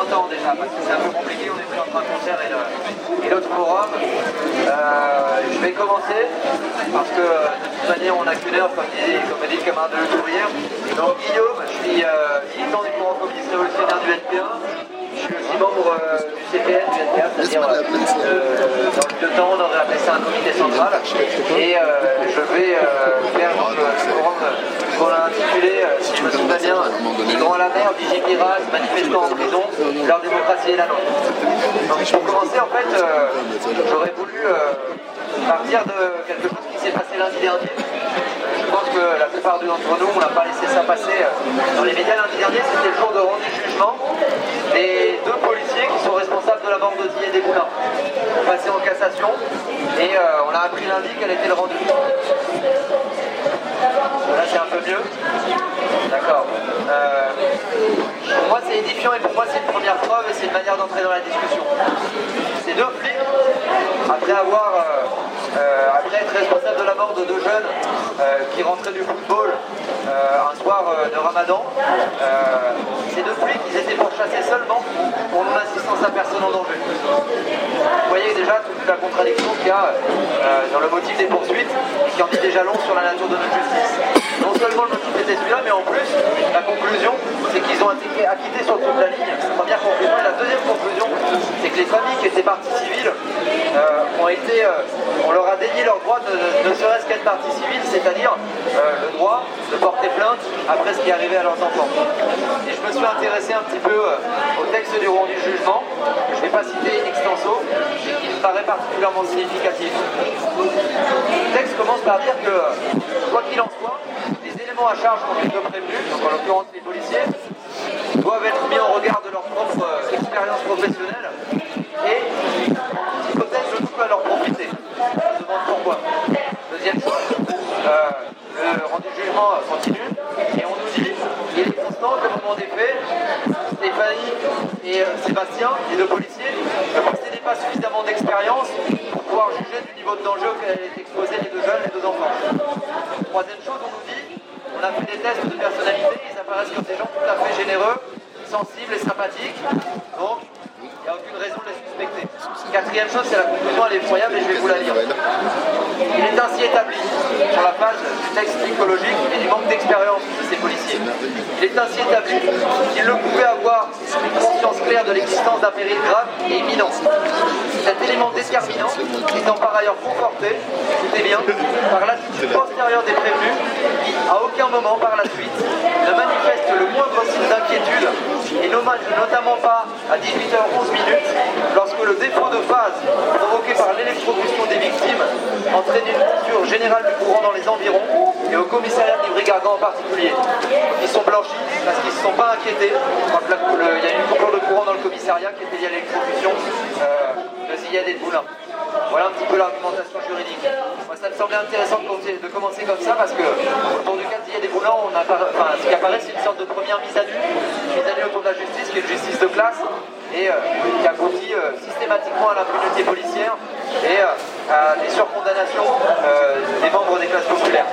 longtemps déjà, parce que c'est un peu compliqué, on est pris entre un concert et l'autre forum. Je vais commencer, parce que de toute manière on n'a qu'une heure, comme dit le camarade de l'ouvrière. Donc Guillaume, je suis militant du mouvement communiste révolutionnaire du NP1. Je suis aussi membre du CPN, du NPA, c'est-à-dire dans le vieux temps on aurait appelé ça un comité central. Et je vais faire le forum qu'on a intitulé, si je me souviens bien, Migrants à la mer, Vigipirate, manifestants en prison, leur démocratie et la nôtre. Donc pour commencer, en fait, j'aurais voulu partir de quelque chose qui s'est passé lundi dernier. Je pense que la plupart d'entre nous, on n'a pas laissé ça passer dans les médias. Lundi dernier, c'était le jour de rendu jugement des deux policiers qui sont responsables de la mort d'Ozzy et des Boulins. On est passé en cassation et on a appris lundi quel était le rendu. Là, c'est un peu mieux. D'accord. Pour moi, c'est édifiant et pour moi, c'est une première preuve et c'est une manière d'entrer dans la discussion. Ces deux flics, après être responsables de la mort de deux jeunes qui rentraient du football un soir de Ramadan, ces deux flics, ils étaient pourchassés seulement pour non-assistance à personne en danger. Vous voyez déjà toute la contradiction qu'il y a dans le motif des poursuites et qui en dit déjà long sur la nature de notre justice. Non seulement le motif était celui-là, mais en plus, la conclusion, c'est qu'ils ont été acquittés sur toute la ligne. Première conclusion. Et la deuxième conclusion, c'est que les familles qui étaient parties civiles on leur a dénié leur droit ne serait-ce qu'être partie civile, c'est-à-dire le droit de porter plainte après ce qui est arrivé à leurs enfants. Et je me suis intéressé un petit peu au texte du rendu jugement, que je ne vais pas citer in extenso, et qui me paraît particulièrement significatif. Le texte commence par dire que, quoi qu'il en soit, les éléments à charge contre les deux prévenus, donc en l'occurrence les policiers, doivent être mis en regard de leur propre expérience professionnelle et l'hypothèse de tout à leur profiter. Je me demande pourquoi. Deuxième chose, le rendu jugement continue et on nous dit qu'il est constant qu'au moment des faits, Stéphanie et Sébastien, les deux policiers, ne possédaient pas suffisamment d'expérience pour pouvoir juger du niveau de danger auquel étaient exposés les deux jeunes, les deux enfants. Troisième chose, on nous dit, on a fait des tests de personnalité, ils apparaissent comme des gens tout à fait généreux, sensibles et sympathiques, donc il n'y a aucune raison de les suspecter. Quatrième chose, c'est la conclusion, elle est effroyable et je vais vous la lire. Il est ainsi établi, sur la page du texte psychologique et du manque d'expérience de ces policiers, il est ainsi établi qu'ils ne pouvaient avoir une conscience claire de l'existence d'un péril grave et imminent. Cet élément déterminant étant par ailleurs conforté, écoutez bien, par l'attitude postérieure des prévenus qui, à aucun moment par la suite, ne manifestent le moindre signe d'inquiétude et notamment pas à 18h11 lorsque le défaut de phase provoqué par l'électrocution des victimes entraîne une coupure générale du courant dans les environs et au commissariat de Livry-Gargan en particulier. Ils sont blanchis parce qu'ils ne se sont pas inquiétés. Il y a une coupure de courant dans le commissariat qui était liée à l'électrocution de Ziyad et de Boulin. Voilà un petit peu l'argumentation juridique. Moi, ça me semblait intéressant de commencer comme ça parce que autour du cas de Ziyad et Boulin, ce qui apparaît, c'est une sorte de première mise à nu autour de la justice, qui est une justice de classe et qui aboutit systématiquement à l'impunité policière et à des surcondamnations des membres des classes populaires.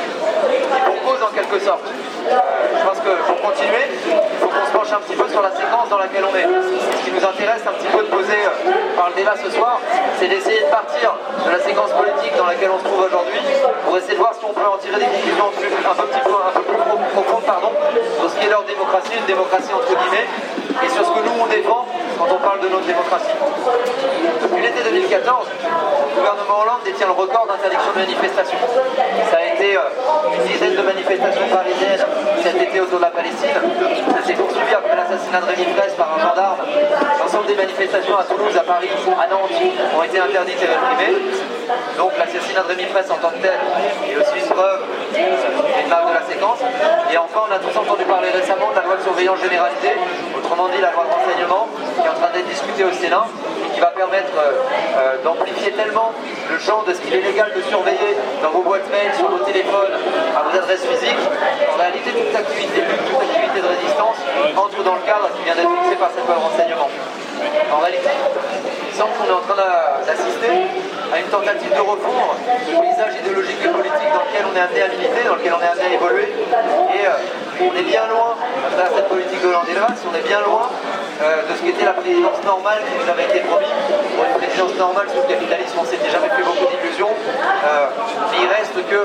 Et pour cause en quelque sorte. Je pense que pour continuer, il faut qu'on se penche un petit peu sur la séquence dans laquelle on est. Ce qui nous intéresse un petit peu de poser par le débat ce soir, c'est d'essayer de partir de la séquence politique dans laquelle on se trouve aujourd'hui pour essayer de voir si on peut en tirer des conclusions un peu plus profondes sur ce qui est leur démocratie, une démocratie entre guillemets, et sur ce que nous on défend quand on parle de notre démocratie. Depuis l'été 2014, le gouvernement Hollande détient le record d'interdiction de manifestation. Ça a été une dizaine de manifestations parisiennes cet été autour de la Palestine. Ça s'est poursuivi après l'assassinat de Rémi Fraisse par un gendarme. L'ensemble des manifestations à Toulouse, à Paris, à Nantes ont été interdites et réprimées. Donc l'assassinat de Rémi Fraisse en tant que tel est aussi une preuve, une marque de la séquence. Et enfin, on a tous entendu parler récemment de la loi de surveillance généralisée, autrement dit la loi de renseignement, qui est en train d'être discutée au Sénat et qui va permettre d'amplifier tellement le champ de ce qu'il est légal de surveiller dans vos boîtes mail, sur vos téléphones, à vos adresses physiques. En réalité, toute activité de résistance entre dans le cadre qui vient d'être fixé par cette loi de renseignement. En réalité, il semble qu'on est en train d'assister à une tentative de refondre le paysage idéologique et politique dans lequel on est amené à militer, dans lequel on est amené à évoluer. Et on est bien loin, à travers cette politique de Hollande et Valls, on est bien loin de ce qu'était la présidence normale qui nous avait été promise. Pour une présidence normale sous le capitalisme, on s'était jamais fait beaucoup d'illusions. Mais il reste que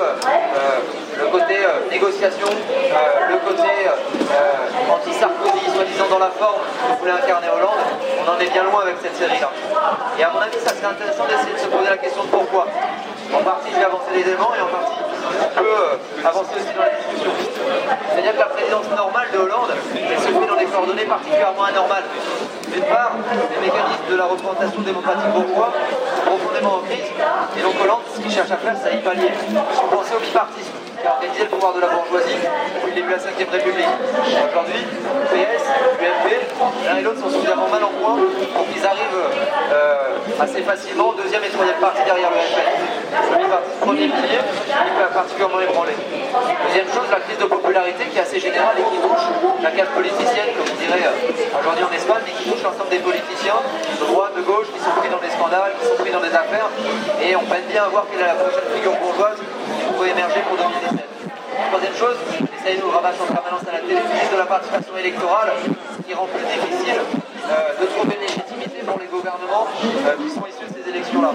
le côté négociation, le côté anti-Sarkozy, soi-disant dans la forme que voulait incarner Hollande, on en est bien loin avec cette série-là. Et à mon avis, ça serait intéressant d'essayer de se poser la question de pourquoi. En partie, je vais avancer les éléments et en partie, on peut avancer aussi dans la discussion. C'est-à-dire que la présidence normale de Hollande, elle se fait dans des coordonnées particulièrement anormales. D'une part, les mécanismes de la représentation démocratique bourgeois sont profondément en crise, et donc Hollande, ce qu'il cherche à faire, c'est à y pallier. Vous pensez au bipartisme qui a organisé le pouvoir de la bourgeoisie depuis le début de la Ve République. Aujourd'hui, PS, UMP, l'un et l'autre sont suffisamment mal en point pour qu'ils arrivent assez facilement au deuxième et troisième parti derrière le FN. Le bipartisme premier pilier, il peut particulièrement ébranler. Deuxième chose, la crise de popularité qui est assez générale et qui touche la classe politicienne, comme on dirait aujourd'hui en Espagne, mais qui touche l'ensemble des politiciens, de droite, de gauche, qui sont pris dans des scandales, qui sont pris dans des affaires, et on peine bien à voir quelle est la prochaine figure bourgeoise qui pourrait émerger pour 2017. Troisième chose, essayer de nous rabattre en permanence à la télé, de la participation électorale, qui rend plus difficile de trouver une légitimité pour les gouvernements qui sont issus de ces élections-là.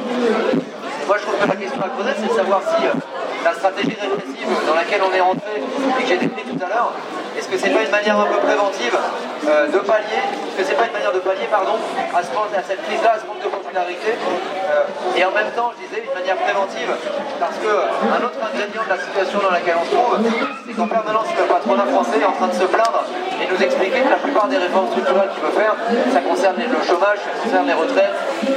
Moi, je trouve que la question à creuser, c'est de savoir si la stratégie répressive dans laquelle on est rentré et que j'ai décrit tout à l'heure, est-ce que c'est pas une manière un peu préventive de pallier, est-ce que c'est pas une manière de pallier, pardon, à cette crise-là, à ce manque de popularité, et en même temps, je disais, une manière préventive, parce que un autre ingrédient de la situation dans laquelle on se trouve, c'est qu'en permanence, le patronat français est en train de se plaindre et nous expliquer que la plupart des réformes structurelles qu'il veut faire, ça concerne le chômage, ça concerne les retraites,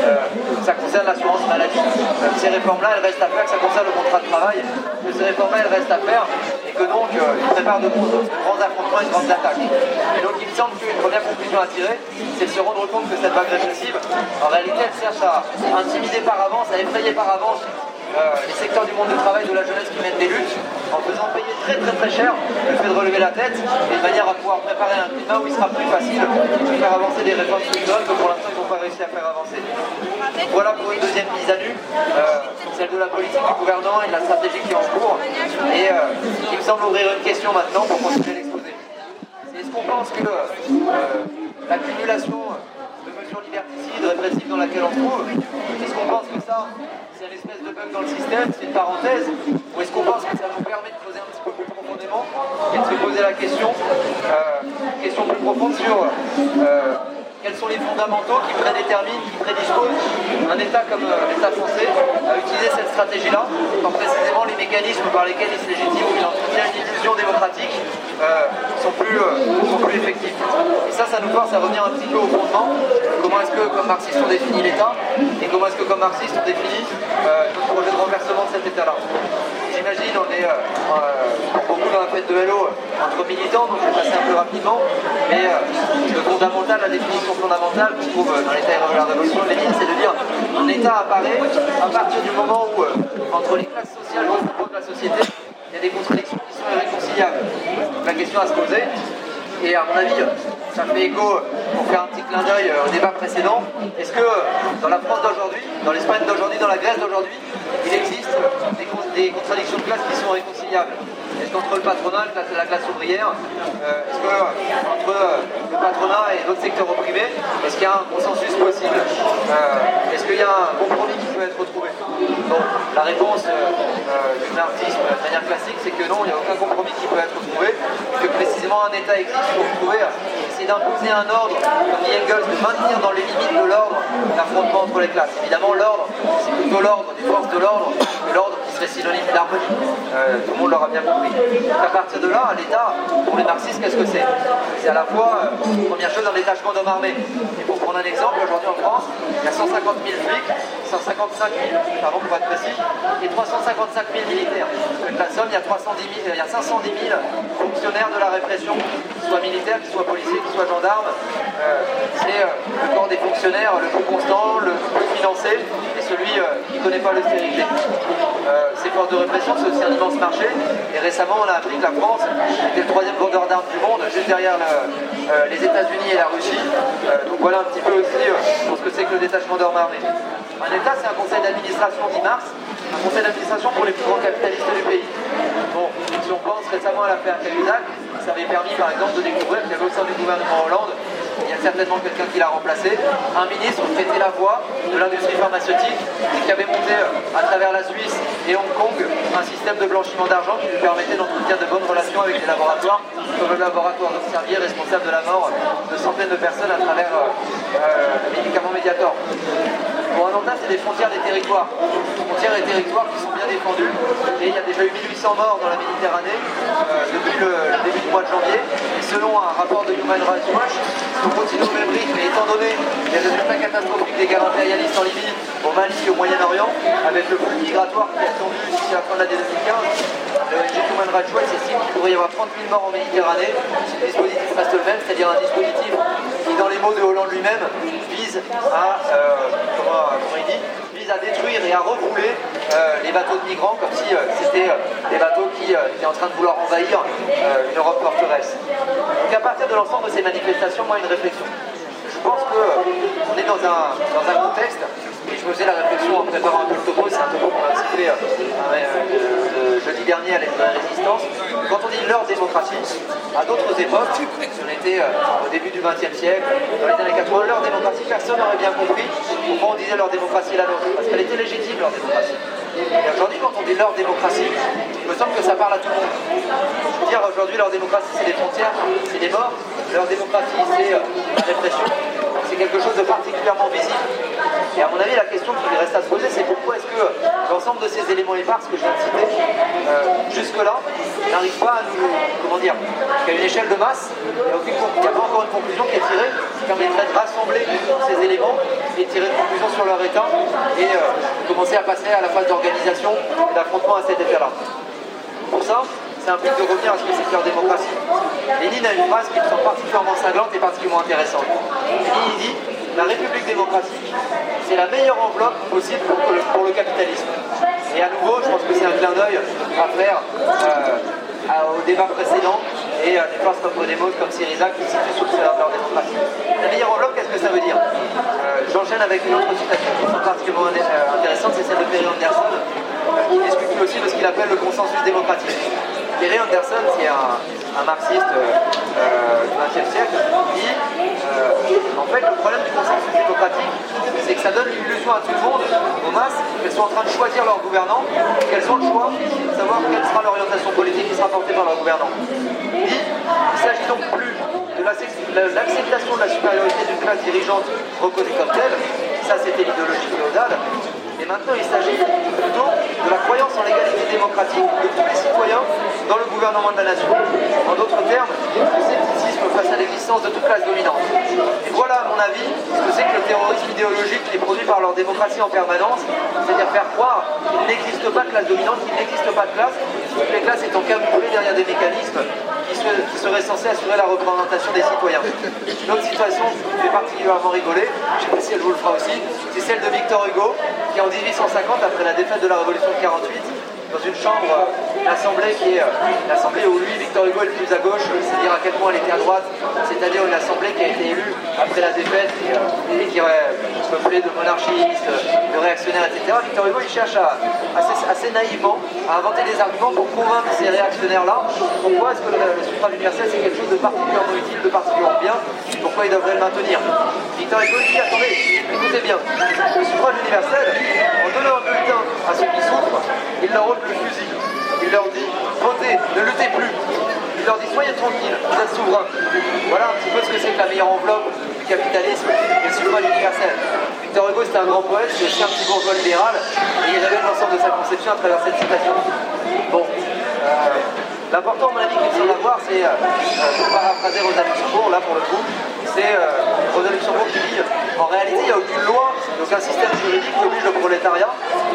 ça concerne l'assurance maladie. Ces réformes-là, elles restent à faire, que ça concerne le contrat de travail, que ces réformes-là, elles restent à faire, et que donc, ils préparent de grands affrontements et de grandes attaques. Et donc, il me semble qu'une première conclusion à tirer, c'est de se rendre compte que cette vague répressive, en réalité, elle cherche à intimider par avance, à effrayer par avance les secteurs du monde du travail, de la jeunesse qui mènent des luttes, en faisant payer très cher le fait de relever la tête, et de manière à pouvoir préparer un climat où il sera plus facile de faire avancer des réformes structurelles que pour l'instant ils n'ont pas réussi à faire avancer. Voilà pour une deuxième mise à nu, celle de la politique du gouvernement et de la stratégie qui est en cours, et il me semble ouvrir une question maintenant pour continuer l'exposé. Est-ce qu'on pense que l'accumulation de mesures liberticides, répressives dans laquelle on se trouve, est-ce qu'on pense que ça, c'est une espèce de bug dans le système, c'est une parenthèse, ou est-ce qu'on pense que ça nous permet de creuser un petit peu plus profondément et de se poser la question plus profonde sur quels sont les fondamentaux qui prédéterminent, qui prédisposent un État comme l'État français à utiliser cette stratégie-là, quand précisément les mécanismes par lesquels il se légitime ou il entretient une illusion démocratique sont plus effectifs. Et ça nous force à revenir un petit peu au fondement. Comment est-ce que, comme marxistes, on définit l'État, et comment est-ce que, comme marxistes, on définit notre projet de renversement de cet État-là. J'imagine, on est beaucoup dans la fête de Hello entre militants, donc je vais passer un peu rapidement, mais le fondamental, la définition fondamentale qu'on trouve dans l'État et la révolution de Lénine, c'est de dire un État apparaît à partir du moment où, entre les classes sociales et les groupes de la société, il y a des contradictions qui sont irréconciliables. Donc la question à se poser, et à mon avis, ça fait écho, pour faire un petit clin d'œil au débat précédent, est-ce que dans la France d'aujourd'hui, dans l'Espagne d'aujourd'hui, dans la Grèce d'aujourd'hui, il existe des contradictions de classe qui sont réconciliables? Est-ce qu'entre le patronat et la classe ouvrière, est-ce qu'entre le patronat et d'autres secteurs opprimés, est-ce qu'il y a un consensus possible? Est-ce qu'il y a un compromis qui peut être retrouvé? Bon, la réponse du marxisme de manière classique, c'est que non, il n'y a aucun compromis qui peut être retrouvé, et que précisément un État existe pour trouver, essayer d'imposer un ordre, comme dit Engels, de maintenir dans les limites de l'ordre l'affrontement entre les classes. Évidemment, l'ordre, c'est plutôt l'ordre des forces de l'ordre que l'ordre qui serait synonyme d'harmonie. Tout le monde l'aura bien compris. Donc à partir de là, l'État, pour les marxistes, qu'est-ce que c'est? C'est à la fois, première chose, un détachement d'hommes armés. Et pour prendre un exemple, aujourd'hui en France, il y a 150 000 flics, 155 000, pardon pour être précis, et 355 000 militaires. Donc la somme, il y a 510 000 fonctionnaires de la répression, qu'ils soient militaires, qu'ils soient policiers, qu'ils soient gendarmes. C'est le corps des fonctionnaires le plus constant, le plus financé, et celui qui ne connaît pas l'austérité. Ces forces de répression, c'est aussi un immense marché, et récemment on a appris que la France était le troisième vendeur d'armes du monde, juste derrière les États-Unis et la Russie. Donc voilà un petit peu aussi pour ce que c'est que le détachement d'hommes armés. Un État, c'est un conseil d'administration, dit Marx, un conseil d'administration pour les plus grands capitalistes du pays. Bon, si on pense récemment à l'affaire Cahuzac, ça avait permis par exemple de découvrir qu'il y avait au sein du gouvernement Hollande il y a certainement quelqu'un qui l'a remplacé, un ministre qui était la voix de l'industrie pharmaceutique et qui avait monté à travers la Suisse et Hong Kong un système de blanchiment d'argent qui lui permettait d'entretenir de bonnes relations avec les laboratoires, comme le laboratoire d'Observier, responsable de la mort de centaines de personnes à travers le médicament Mediator. Pour un Antin, c'est des frontières des territoires. Frontières et territoires qui sont bien défendus. Et il y a déjà eu 1800 morts dans la Méditerranée depuis le début du mois de janvier. Et selon un rapport de Human Rights Watch, si on continue au même rythme, et étant donné les résultats catastrophiques des guerres impérialistes en Libye, au Mali et au Moyen-Orient, avec le flux migratoire qui est attendu d'ici la fin de l'année 2015, le Human Rights Watch estime qu'il pourrait y avoir 30 000 morts en Méditerranée si le dispositif reste le même, c'est-à-dire un dispositif qui, dans les mots de Hollande lui-même, vise à vise à détruire et à refouler les bateaux de migrants comme si c'était des bateaux qui étaient en train de vouloir envahir une Europe forteresse. Donc à partir de l'ensemble de ces manifestations, moi une réflexion. Je pense qu'on est dans un contexte, et je me faisais la réflexion en préparant un peu le topo, c'est un topo qu'on a aussi fait jeudi dernier à l'aide de la Résistance. Quand on dit leur démocratie, à d'autres époques, si on était au début du XXe siècle, dans les années 80, leur démocratie, personne n'aurait bien compris pourquoi on disait leur démocratie et la nôtre, parce qu'elle était légitime, leur démocratie. Et aujourd'hui, quand on dit leur démocratie, il me semble que ça parle à tout le monde. Je veux dire, aujourd'hui, leur démocratie, c'est des frontières, c'est des morts. Leur démocratie, c'est la répression. C'est quelque chose de particulièrement visible. Et à mon avis, la question qui reste à se poser, c'est pourquoi est-ce que l'ensemble de ces éléments épars que je viens de citer, jusque-là, n'arrive pas à nous, qu'à une échelle de masse, il n'y a pas encore une conclusion qui est tirée, qui permettrait de rassembler ces éléments et de tirer une conclusion sur leur état et commencer à passer à la phase d'organisation et d'affrontement à cet effet-là. Pour ça, ça implique de revenir à ce que c'est que leur démocratie. Lénine a une phrase qui me semble particulièrement cinglante et particulièrement intéressante. Lénine dit « La République démocratique, c'est la meilleure enveloppe possible pour le capitalisme ». Et à nouveau, je pense que c'est un clin d'œil à faire au débat précédent et des forces comme Podemos, comme Syriza qui se situent sous leur démocratie. La meilleure enveloppe, qu'est-ce que ça veut dire? J'enchaîne avec une autre citation qui est particulièrement intéressante, c'est celle de Perry Anderson, qui discute aussi de ce qu'il appelle le consensus démocratique. Perry Anderson, qui est un marxiste du XXe siècle, dit en fait le problème du consensus démocratique, c'est que ça donne l'illusion à tout le monde, aux masses, qu'elles sont en train de choisir leur gouvernant, qu'elles ont le choix de savoir quelle sera l'orientation politique qui sera portée par leur gouvernant. Il dit il ne s'agit donc plus de l'acceptation de la supériorité d'une classe dirigeante reconnue comme telle, ça c'était l'idéologie féodale. Et maintenant, il s'agit plutôt de la croyance en l'égalité démocratique de tous les citoyens dans le gouvernement de la nation. En d'autres termes, le scepticisme face à l'existence de toute classe dominante. Et voilà, à mon avis, ce que c'est que le terrorisme idéologique qui est produit par leur démocratie en permanence, c'est-à-dire faire croire qu'il n'existe pas de classe dominante, qu'il n'existe pas de classe, toutes les classes étant camouflées derrière des mécanismes qui seraient censés assurer la représentation des citoyens. Une autre situation qui fait particulièrement rigoler, je ne sais pas si elle vous le fera aussi, c'est celle de Victor Hugo, qui en 1850, après la défaite de la Révolution de 48, dans une chambre, une assemblée qui est l'assemblée où lui, Victor Hugo, est le plus à gauche, c'est dire à quel point elle était à droite, c'est-à-dire une assemblée qui a été élue après la défaite et qui est peuplée de monarchistes, de réactionnaires, etc. Victor Hugo, il cherche assez naïvement à inventer des arguments pour convaincre ces réactionnaires-là pourquoi est-ce que le suffrage universel c'est quelque chose de particulièrement utile, de particulièrement bien, et pourquoi ils devraient le maintenir. Victor Hugo dit, attendez, écoutez bien, le suffrage universel, en donnant un bulletin à ceux qui souffrent, il leur ôte le fusil. Il leur dit, votez, ne luttez plus. Il leur dit, soyez tranquilles, vous êtes souverains. Voilà un petit peu ce que c'est que la meilleure enveloppe du capitalisme et le suffrage universel. Victor Hugo, c'était un grand poète, c'est aussi un petit bourgeois libéral, et il révèle l'ensemble de sa conception à travers cette citation. Bon, l'important, à mon avis, qu'il faut savoir, c'est, pour paraphraser Rosa Luxembourg, là pour le coup, c'est Rosa Luxembourg qui dit en réalité, il n'y a aucune loi, donc un système juridique qui oblige le prolétariat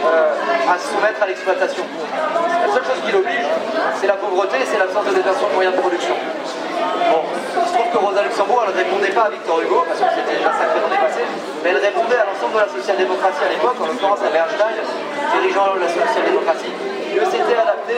à se soumettre à l'exploitation. La seule chose qui l'oblige, c'est la pauvreté et c'est l'absence de détention de moyens de production. Bon, il se trouve que Rosa Luxembourg, elle ne répondait pas à Victor Hugo, parce que c'était déjà sacrément dépassé, mais elle répondait à l'ensemble de la social-démocratie à l'époque, en l'occurrence à Bernstein, dirigeant la social-démocratie. Que c'était adapté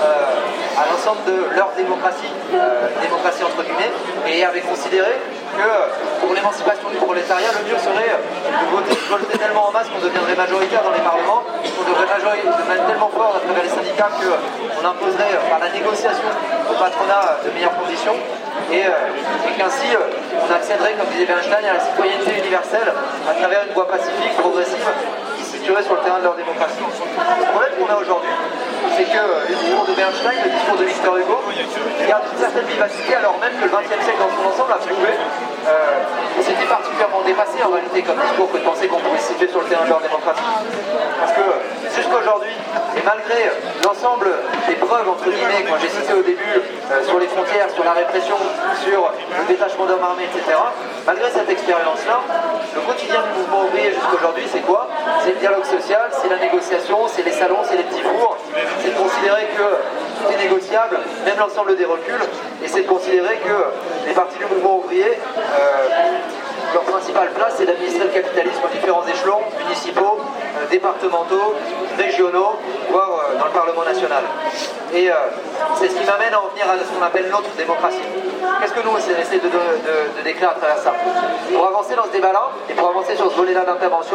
à l'ensemble de leur démocratie, démocratie entre guillemets, et avait considéré que pour l'émancipation du prolétariat, le mieux serait de voter tellement en masse qu'on deviendrait majoritaire dans les parlements, qu'on devrait devenir tellement fort à travers les syndicats qu'on imposerait par la négociation au patronat de meilleures conditions, et qu'ainsi on accéderait, comme disait Bernstein, à la citoyenneté universelle à travers une voie pacifique, progressive, qui se situerait sur le terrain de leur démocratie. Le problème qu'on a aujourd'hui, c'est que le discours de Bernstein, le discours de Victor Hugo, garde une certaine vivacité, alors même que le XXe siècle dans son ensemble a prouvé c'était particulièrement dépassé en réalité comme discours que de penser qu'on pouvait se situer sur le terrain de leur démocratie. Parce que jusqu'aujourd'hui, et malgré l'ensemble des preuves entre guillemets que moi j'ai cité au début sur les frontières, sur la répression, sur le détachement d'hommes armés, etc., malgré cette expérience-là, le quotidien du mouvement ouvrier jusqu'aujourd'hui, c'est quoi? C'est le dialogue social, c'est la négociation, c'est les salons, c'est les petits fours, c'est de considérer que tout est négociable, même l'ensemble des reculs, et c'est de considérer que les partis du mouvement ouvrier, leur principale place, c'est d'administrer le capitalisme aux différents échelons, municipaux, départementaux, régionaux, voire dans le Parlement national. Et c'est ce qui m'amène à en venir à ce qu'on appelle notre démocratie. Qu'est-ce que nous, on essaie de décrire à travers ça? Pour avancer dans ce débat-là, et pour avancer sur ce volet-là d'intervention,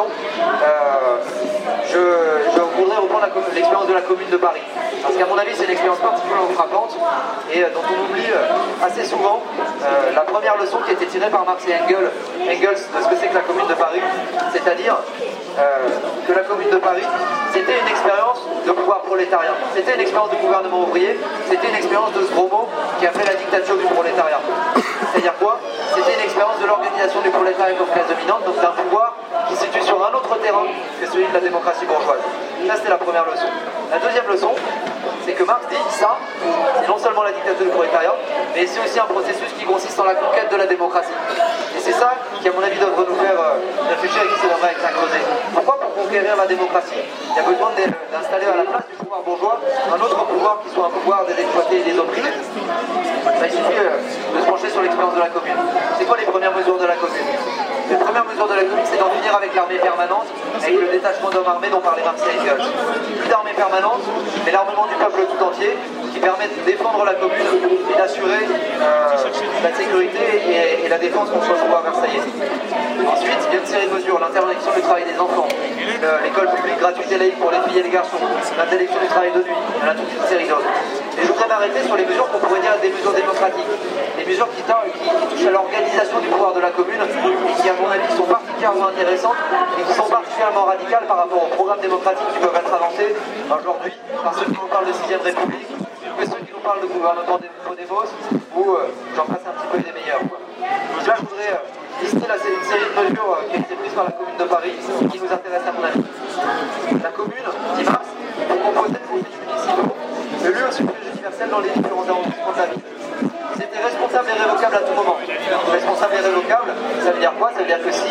je voudrais reprendre l'expérience de la Commune de Paris. Parce qu'à mon avis, c'est une expérience particulièrement frappante et dont on oublie assez souvent la première leçon qui a été tirée par Marx et Engels de ce que c'est que la Commune de Paris, c'est-à-dire que la Commune de Paris, c'était une expérience de pouvoir prolétarien, c'était une expérience de gouvernement ouvrier, c'était une expérience de ce gros mot qui a fait la dictature du prolétariat. C'est-à-dire quoi? C'était une expérience de l'organisation du prolétariat comme classe dominante, donc d'un pouvoir qui se situe sur un autre terrain que celui de la démocratie bourgeoise. Ça, c'était la première leçon. La deuxième leçon, c'est que Marx dit ça, c'est non seulement la dictature du prolétariat, mais c'est aussi un processus qui consiste en la conquête de la démocratie. Et c'est ça qui, à mon avis, devrait nous faire réfléchir et qui se devrait être creuser. Pourquoi pour conquérir la démocratie, il y a besoin d'installer à la place du pouvoir bourgeois un autre pouvoir qui soit un pouvoir des exploités et des opprimés? Il suffit de se pencher sur l'expérience de la Commune. C'est quoi les premières mesures de la Commune? Les premières mesures de la Commune, c'est d'en finir avec l'armée permanente, avec le détachement d'hommes armés dont parlait Marx et Engels. Plus d'armée permanente, mais l'armement du peuple tout entier, qui permet de défendre la Commune et d'assurer la sécurité et la défense contre le pouvoir versaillais. Ensuite, il y a une série de mesures, l'interdiction du travail des enfants, l'école publique gratuite et laïque pour les filles et les garçons, l'interdiction du travail de nuit, il y en a toute une série d'autres. Et je voudrais m'arrêter sur les mesures qu'on pourrait dire des mesures démocratiques, des mesures qui touchent à l'organisation du pouvoir de la Commune et qui, à mon avis, sont particulièrement intéressantes et qui sont particulièrement radicales par rapport aux programmes démocratiques qui peuvent être avancés aujourd'hui par ceux qui nous parlent de 6ème République, que ceux qui nous parlent de gouvernement des Podemos ou j'en passe un petit peu des meilleurs. Donc là, je voudrais lister une série de mesures qui ont été prises par la Commune de Paris et qui nous intéressent à mon avis. La Commune, dit Marx, pour composer des conseils municipaux, le lieu au suffrage universel dans les différents arrondissements de la ville. Ils étaient responsables et révocables à tout moment. Responsables et révocables, ça veut dire quoi? Ça veut dire que si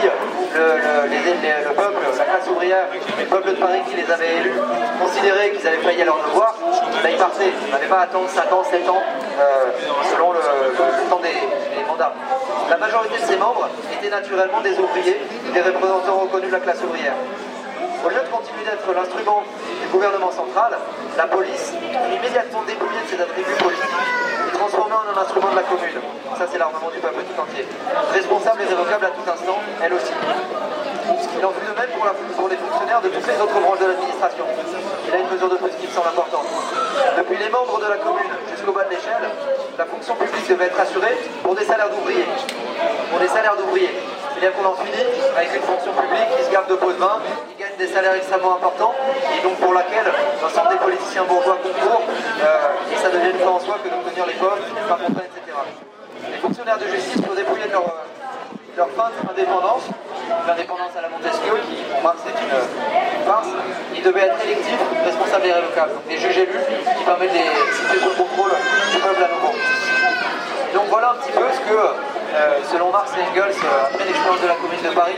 le peuple, la classe ouvrière, le peuple de Paris qui les avait élus, considéraient qu'ils avaient failli à leur devoir, là ils partaient. Ils n'avaient pas à attendre 5 ans, 7 ans, selon le temps des mandats. La majorité de ces membres étaient naturellement des ouvriers, des représentants reconnus de la classe ouvrière. Au lieu de continuer d'être l'instrument du gouvernement central, la police fut immédiatement dépouillée de ses attributs politiques et transformée en un instrument de la Commune. Ça, c'est l'armement du peuple tout entier. Responsable et révocable à tout instant, elle aussi. Il en fut de même pour les fonctionnaires de toutes les autres branches de l'administration. Il a une mesure de plus qui me semble importante. Depuis les membres de la Commune jusqu'au bas de l'échelle, la fonction publique devait être assurée pour des salaires d'ouvriers. Pour des salaires d'ouvriers. C'est-à-dire qu'on en finit avec une fonction publique qui se garde de pots de vin, qui gagne des salaires extrêmement importants, et donc pour laquelle l'ensemble des politiciens bourgeois concourent, et ça devient une fin en soi que d'obtenir les postes, les parentats, etc. Les fonctionnaires de justice furent dépouillés de leur fin d'indépendance, l'indépendance à la Montesquieu, qui pour Marx c'est une farce. Ils devaient être électifs, responsables et révocables. Donc des juges élus qui permettent de les situer sous le contrôle du peuple à nouveau. Donc voilà un petit peu ce que, selon Marx et Engels, après l'expérience de la Commune de Paris,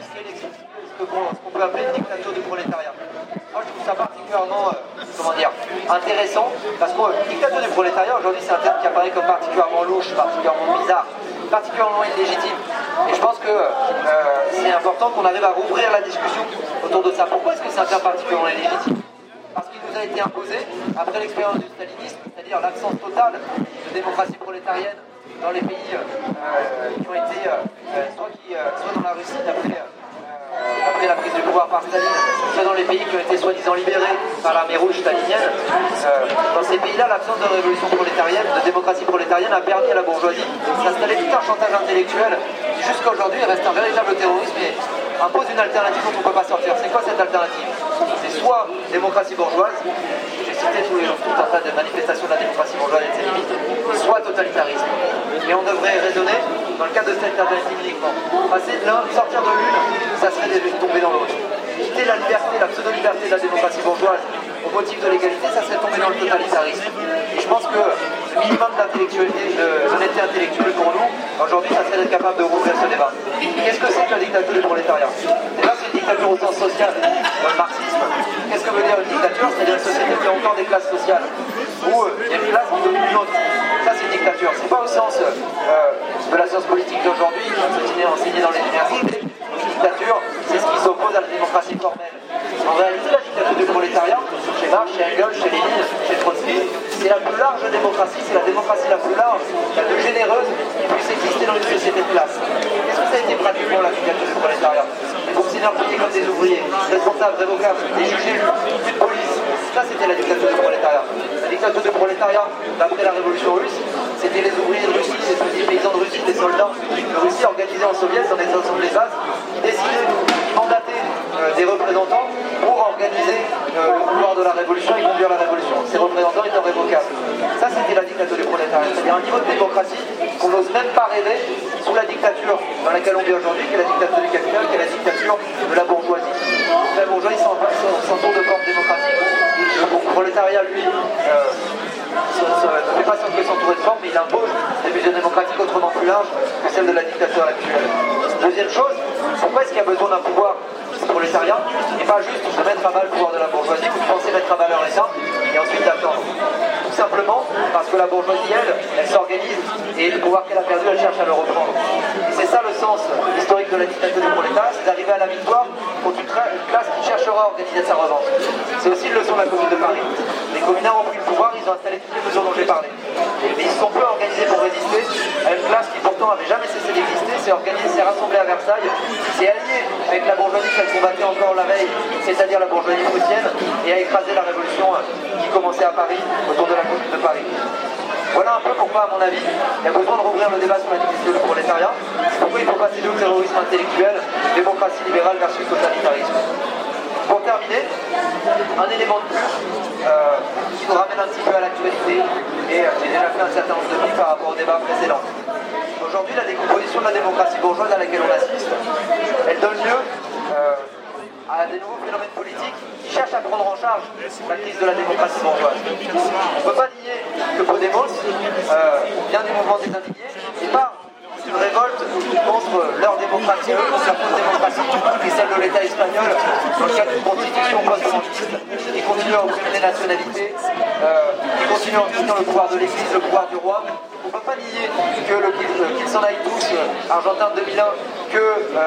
ce qu'on peut appeler une dictature du prolétariat. Moi je trouve ça particulièrement intéressant, parce que dictature du prolétariat, aujourd'hui c'est un terme qui apparaît comme particulièrement louche, particulièrement bizarre, particulièrement illégitime. Et je pense que c'est important qu'on arrive à rouvrir la discussion autour de ça. Pourquoi est-ce que c'est un terme particulièrement illégitime? Parce qu'il nous a été imposé après l'expérience du stalinisme, c'est-à-dire l'absence totale de démocratie prolétarienne dans les pays qui ont été soit dans la Russie d'après la prise du pouvoir par Staline, soit dans les pays qui ont été soi-disant libérés par l'armée rouge stalinienne. Dans ces pays-là, l'absence de révolution prolétarienne, de démocratie prolétarienne a permis à la bourgeoisie d'installer tout un chantage intellectuel qui jusqu'à aujourd'hui reste un véritable terrorisme et impose une alternative dont on ne peut pas sortir. C'est quoi cette alternative? C'est soit démocratie bourgeoise, j'ai cité tout un tas de manifestations de la démocratie bourgeoise et de ses limites, soit totalitarisme. Et on devrait raisonner dans le cadre de cette alternative uniquement. Passer de l'un, sortir de l'une, ça serait tomber dans l'autre. Quitter la liberté, la pseudo-liberté de la démocratie bourgeoise au motif de l'égalité, ça serait tomber dans le totalitarisme. Et je pense que le minimum d'intellectualité, d'honnêteté intellectuelle pour nous, aujourd'hui, ça serait d'être capable de rouvrir ce débat. Qu'est-ce que c'est que la dictature du prolétariat? Déjà, c'est une dictature au sens social dans le marxisme. Qu'est-ce que veut dire une dictature? C'est-à-dire une société qui a encore des classes sociales, où il y a une classe qui domine une autre. Ça, c'est une dictature. C'est pas au sens de la science politique d'aujourd'hui, qui est enseignée dans les universités. Une dictature, c'est ce qui s'oppose à la démocratie formelle. En réalité, la dictature du prolétariat, chez Marx, chez Engels, chez Lénine, chez Trotsky, c'est la plus large démocratie, c'est la démocratie la plus large, la plus généreuse qui puisse exister dans une société de classe. Qu'est-ce que ça a été pratiquement la dictature du prolétariat? Les fonctionnaires payés comme des ouvriers, responsables, révocables, des jugés, plus de police. Ça, c'était la dictature du prolétariat. La dictature du prolétariat, d'après la révolution russe, c'était les ouvriers de Russie, les petits paysans de Russie, des soldats de Russie organisés en soviets dans des assemblées basses, qui décidaient, qui mandataient des représentants pour organiser le pouvoir de la révolution et conduire la révolution. Ces représentants étant révocables. Ça, c'était la dictature du prolétariat. C'est-à-dire un niveau de démocratie qu'on n'ose même pas rêver sous la dictature dans laquelle on vit aujourd'hui, qui est la dictature du capital, qui est la dictature de la bourgeoisie. La bourgeoisie s'entoure de formes démocratiques. Le prolétariat, lui, ne fait pas que s'entourer de formes, mais il impose des mesures démocratiques autrement plus larges que celles de la dictature actuelle. Deuxième chose, pourquoi est-ce qu'il y a besoin d'un pouvoir prolétariat et pas juste de mettre à mal le pouvoir de la bourgeoisie ou de penser mettre à mal leur État et ensuite d'attendre? Tout simplement parce que la bourgeoisie, elle s'organise et le pouvoir qu'elle a perdu, elle cherche à le reprendre. Et c'est ça le sens historique de la dictature du prolétariat, c'est d'arriver à la victoire contre une classe qui cherchera à organiser sa revanche. C'est aussi une leçon de la Commune de Paris. Les communards ont pris le pouvoir, ils ont installé toutes les mesures dont j'ai parlé. Mais ils se sont peu organisés pour résister à une classe qui pourtant n'avait jamais cessé d'exister, s'est organisée, s'est rassemblée à Versailles, s'est alliée avec la bourgeoisie qu'elle combattait encore la veille, c'est-à-dire la bourgeoisie prussienne, et a écrasé la révolution qui commençait à Paris, autour de la Commune de Paris. Voilà un peu pourquoi, à mon avis, il y a besoin de rouvrir le débat sur la dictature du prolétariat. C'est pourquoi il faut passer au terrorisme intellectuel, démocratie libérale versus totalitarisme. Pour terminer, un élément de plus qui nous ramène un petit peu à l'actualité, et j'ai déjà fait un certain nombre de vues par rapport au débat précédent. Aujourd'hui, la décomposition de la démocratie bourgeoise à laquelle on assiste, elle donne lieu à des nouveaux phénomènes politiques qui cherchent à prendre en charge la crise de la démocratie bourgeoise. On ne peut pas nier que Podemos, bien du mouvement des indignés, n'est pas une révolte contre leur démocratie, contre leur fausse démocratie, et celle de l'État espagnol, dans le cadre d'une constitution post-franquiste, qui continue à opprimer les nationalités, qui continue à opprimer le pouvoir de l'Église, le pouvoir du roi. On ne peut pas nier qu'ils s'en aillent tous, Argentin de 2001, que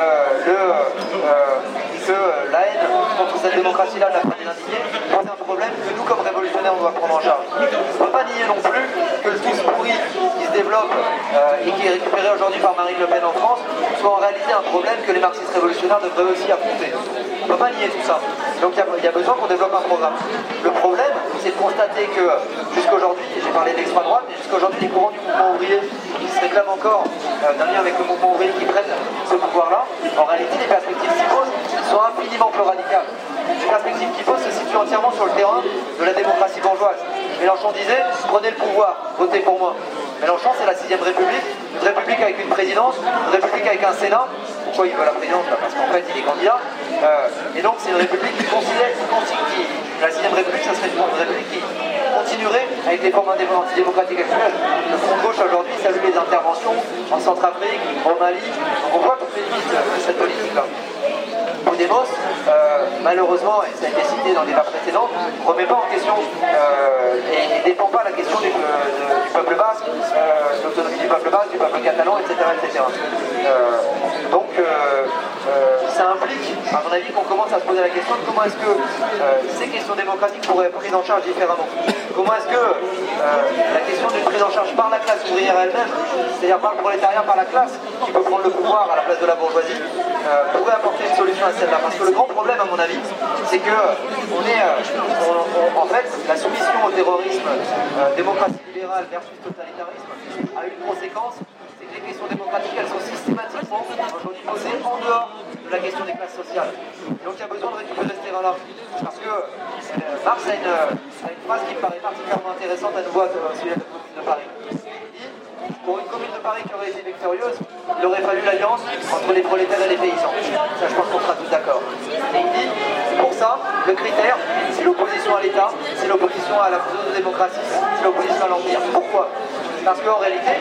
la haine contre cette démocratie-là de la part des indignés pose un problème que nous, comme révolutionnaires, on doit prendre en charge. On ne peut pas nier non plus que le tous pourri qui se développe et qui est récupéré aujourd'hui par Marine Le Pen en France soit en réalité un problème que les marxistes révolutionnaires devraient aussi affronter. On ne peut pas nier tout ça. Donc il y a besoin qu'on développe un programme. Le problème, c'est de constater que jusqu'aujourd'hui, j'ai parlé de l'extrême droite, mais jusqu'aujourd'hui, les courants du mouvement ouvrier qui se réclament encore d'un lien avec le mouvement ouvrier qui prennent ce pouvoir-là, en réalité, les perspectives s'y posent sont infiniment plus radicales. Les perspectives qui posent se situent entièrement sur le terrain de la démocratie bourgeoise. Mélenchon disait, prenez le pouvoir, votez pour moi. Mélenchon, c'est la 6ème République, une république avec une présidence, une république avec un Sénat. Pourquoi il veut la présidence? Parce qu'en fait, il est candidat. Et donc, c'est une république qui considère la 6ème République, ça serait une république qui continuerait avec les formes antidémocratiques actuelles. Le Front de gauche aujourd'hui salue les interventions en Centrafrique, au Mali. On voit toutes les limites de cette politique-là. Podemos, malheureusement, et ça a été cité dans le débat précédent, ne remet pas en question et ne défend pas la question du peuple basque, de l'autonomie du peuple basque, du peuple catalan, etc. etc. Donc, ça implique, à mon avis, qu'on commence à se poser la question de comment est-ce que ces questions démocratiques pourraient être prises en charge différemment. Comment est-ce que la question d'une prise en charge par la classe ouvrière elle-même, c'est-à-dire par le prolétariat, par la classe, qui peut prendre le pouvoir à la place de la bourgeoisie, pourrait apporter une solution à celle-là. Parce que le grand problème, à mon avis, c'est que en fait, la soumission au terrorisme, démocratie libérale versus totalitarisme, a une conséquence, c'est que les questions démocratiques, elles sont systématiquement aujourd'hui posées en dehors de la question des classes sociales. Donc il y a besoin de récupérer ce terrain-là. Parce que Marx a une phrase qui me paraît particulièrement intéressante à nouveau au sujet de la Commune de Paris. Pour une commune de Paris qui aurait été victorieuse, il aurait fallu l'alliance entre les prolétaires et les paysans. Ça, je pense qu'on sera tous d'accord. Et il dit, pour ça, le critère, c'est l'opposition à l'État, c'est l'opposition à la démocratie, c'est l'opposition à l'Empire. Pourquoi? Parce qu'en réalité,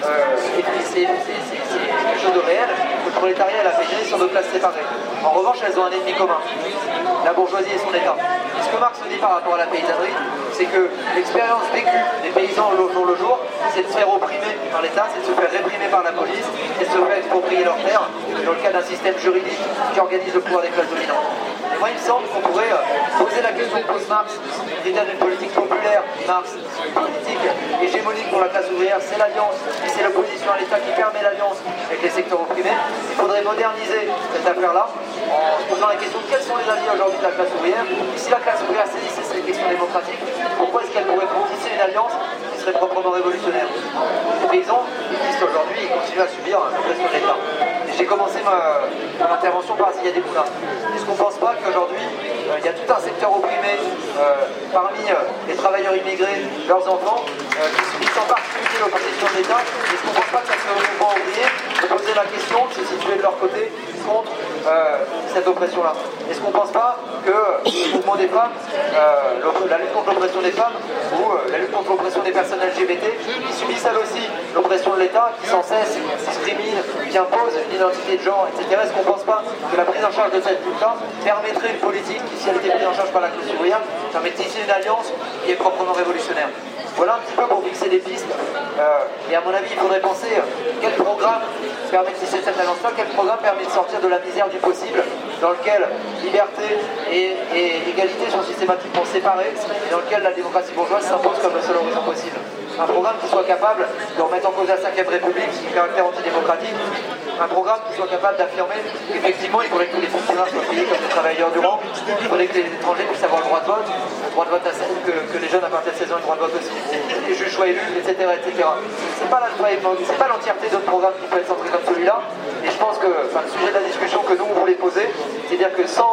c'est quelque chose de réel, le prolétariat et la paysannerie sont deux classes séparées. En revanche, elles ont un ennemi commun, la bourgeoisie et son État. Et ce que Marx dit par rapport à la paysannerie, c'est que l'expérience vécue des paysans au jour le jour, c'est de se faire opprimer par l'État, c'est de se faire réprimer par la police, c'est de se faire exproprier leurs terres, dans le cas d'un système juridique qui organise le pouvoir des classes dominantes. Et moi, il me semble qu'on pourrait poser la question que pose Marx, l'idée d'une politique populaire, Marx, une politique hégémonique pour la classe ouvrière, c'est l'alliance, et c'est l'opposition à l'État qui permet l'alliance avec les secteurs opprimés. Il faudrait moderniser cette affaire-là en se posant la question de quels sont les alliés aujourd'hui de la classe ouvrière. Et si la classe ouvrière saisissait ces questions démocratiques, pourquoi est-ce qu'elle pourrait tisser une alliance qui serait proprement révolutionnaire? Les paysans existent aujourd'hui, ils continuent à subir l'oppression de l'État. Et j'ai commencé mon intervention par Ziyad Ebouna. Est-ce qu'on ne pense pas qu'aujourd'hui, il y a tout un secteur opprimé parmi les travailleurs immigrés, leurs enfants, qui subissent en particulier l'opposition de l'État? Est-ce qu'on ne pense pas que ça serait au mouvement ouvrier de poser la question, de se situer de leur côté contre cette oppression-là? Est-ce qu'on ne pense pas que le mouvement des femmes, la lutte contre l'oppression des femmes ou la lutte contre l'oppression des personnes LGBT, qui subissent elles aussi l'oppression de l'État, qui sans cesse discriminent, qui imposent une identité de genre, etc. Est-ce qu'on ne pense pas que la prise en charge de cette lutte-là permettrait une politique qui, si elle était prise en charge par la classe ouvrière, permet de tisser une alliance qui est proprement révolutionnaire? Voilà un petit peu pour fixer des pistes. Et à mon avis, il faudrait penser quel programme permet de tisser cette alliance-là, quel programme permet de sortir de la misère du possible, dans lequel liberté et égalité sont systématiquement séparées, et dans lequel la démocratie bourgeoise s'impose comme le seul horizon possible. Un programme qui soit capable de remettre en cause la 5ème République, son caractère antidémocratique, un programme qui soit capable d'affirmer qu'effectivement il faudrait que tous les fonctionnaires soient payés comme des travailleurs du rang, il faudrait que les étrangers puissent avoir le droit de vote que les jeunes à partir de 16 ans aient le droit de vote aussi, les juges soient élus, etc. etc. C'est pas l'entièreté de notre programme qui peut être centré comme celui-là, et je pense que le sujet de la discussion que nous on voulait poser, c'est-à-dire que sans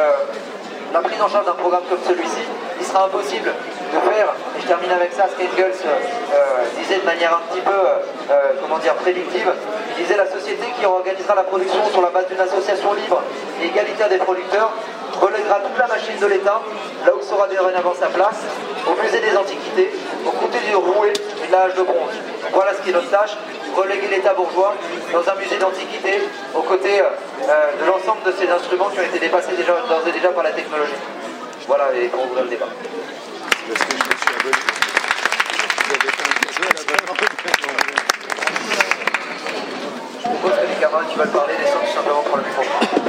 la prise en charge d'un programme comme celui-ci, il sera impossible de faire, et je termine avec ça, ce qu'Engels disait de manière un petit peu, prédictive. Il disait: la société qui organisera la production sur la base d'une association libre et égalitaire des producteurs relèguera toute la machine de l'État, là où sera dorénavant sa place, au musée des antiquités, au côté du rouet et de l'âge de bronze. Donc voilà ce qui est notre tâche, reléguer l'État bourgeois dans un musée d'antiquité, aux côtés de l'ensemble de ces instruments qui ont été dépassés d'ores et déjà par la technologie. Voilà, et pour ouvrir le débat. Parce que je me suis abonné. Vous avez fait un cadeau à la bonne. Je propose que les camarades qui veulent parler descendent tout simplement pour le micro.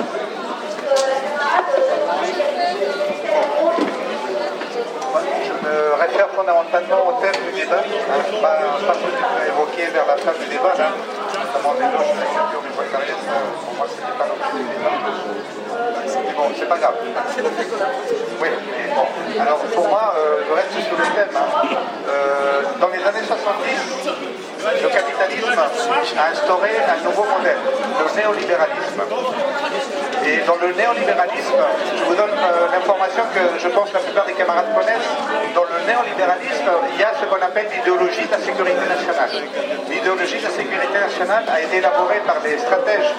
Je me réfère fondamentalement au thème du débat, pas ce que tu as évoqué vers la fin du débat, là, notamment l'éloge de la culture du prolétariat. Pour moi, ce n'était pas l'objet du débat. Bon, c'est pas grave. Oui, bon. Alors pour moi, je reste sur le thème. Dans les années 70, le capitalisme a instauré un nouveau modèle, le néolibéralisme. Et dans le néolibéralisme, je vous donne l'information que je pense la plupart des camarades connaissent. Dans le néolibéralisme, il y a ce qu'on appelle l'idéologie de la sécurité nationale. L'idéologie de la sécurité nationale a été élaborée par des stratèges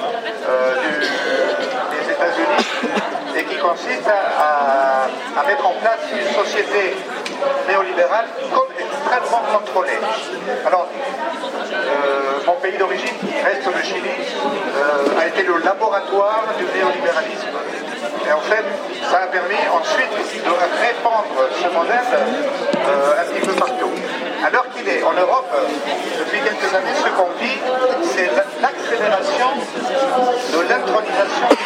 des États-Unis et qui consiste à mettre en place une société néolibérale extrêmement contrôlée. Alors, mon pays d'origine, qui reste le Chili, a été le laboratoire du néolibéralisme. Et en fait, ça a permis ensuite de répandre ce modèle un petit peu partout. À l'heure qu'il est en Europe, depuis quelques années, ce qu'on vit, c'est l'accélération de l'intronisation du modèle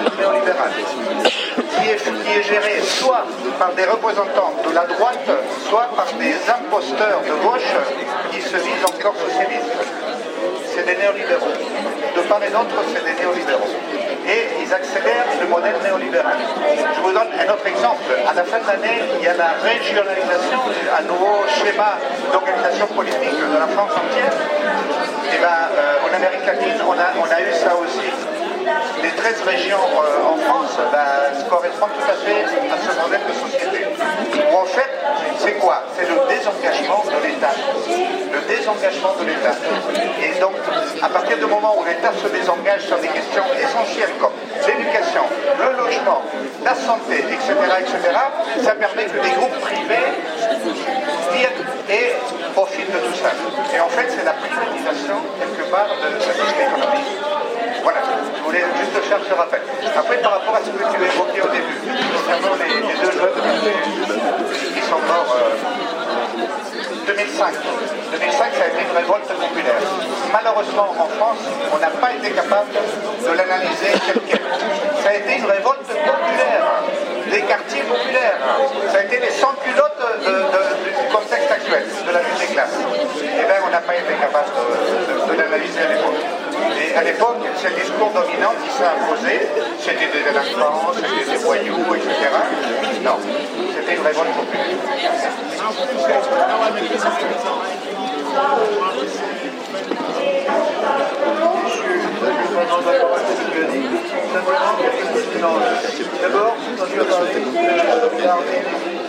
néolibéral, qui est géré soit par des représentants de la droite, soit par des imposteurs de gauche qui se disent encore socialistes. C'est des néolibéraux. De part et d'autre, c'est des néolibéraux. Et ils accélèrent le modèle néolibéral. Je vous donne un autre exemple. À la fin de l'année, il y a la régionalisation, un nouveau schéma d'organisation politique de la France entière. Et en Amérique latine, on a eu ça aussi. Les 13 régions en France correspondent tout à fait à ce modèle de société. Où en fait, c'est quoi? C'est le désengagement de l'État. Le désengagement de l'État. Et donc, à partir du moment où l'État se désengage sur des questions essentielles comme l'éducation, le logement, la santé, etc., ça permet que des groupes privés viennent et profitent de tout ça. Et en fait, c'est la privatisation, quelque part, de l'économie. Voilà, je voulais juste faire ce rappel. Après, par rapport à ce que tu évoquais au début, concernant les deux jeunes qui sont morts 2005. 2005, ça a été une révolte populaire. Malheureusement, en France, on n'a pas été capable de l'analyser telle quelle. Ça a été une révolte populaire, des quartiers populaires. Ça a été les sans-culottes du contexte actuel, de la lutte des classes. Eh bien, on n'a pas été capable de l'analyser à l'époque. Et à l'époque, c'est le discours dominant qui s'est imposé. C'était des délinquants, c'était des voyous, etc. Non, c'était une révolte populaire. D'abord, quand tu as parlé de l'armée,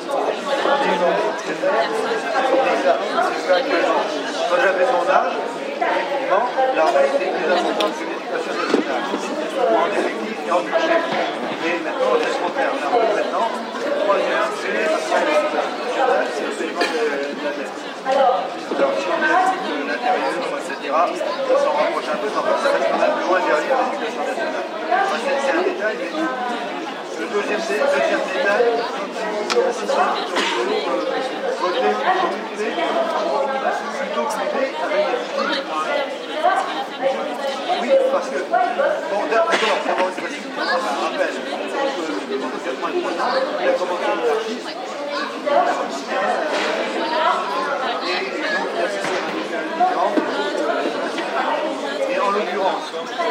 quand j'avais mon âge, effectivement, l'armée était plus importante que l'éducation nationale, en effectif et en budget. Et maintenant, c'est le contraire. L'armée, maintenant, le troisième budget, après l'éducation nationale, c'est le paiement de la dette. Alors, si on a l'intérieur, etc., ça s'en rapproche un peu, mais ça reste quand même loin derrière l'éducation nationale. C'est un détail, mais le deuxième détail, quand tu assistes voter plutôt privé avec des petits. Oui, parce que, bon, d'abord, un rappel, en 83 ans, il a commencé l'anarchisme, et en l'occurrence,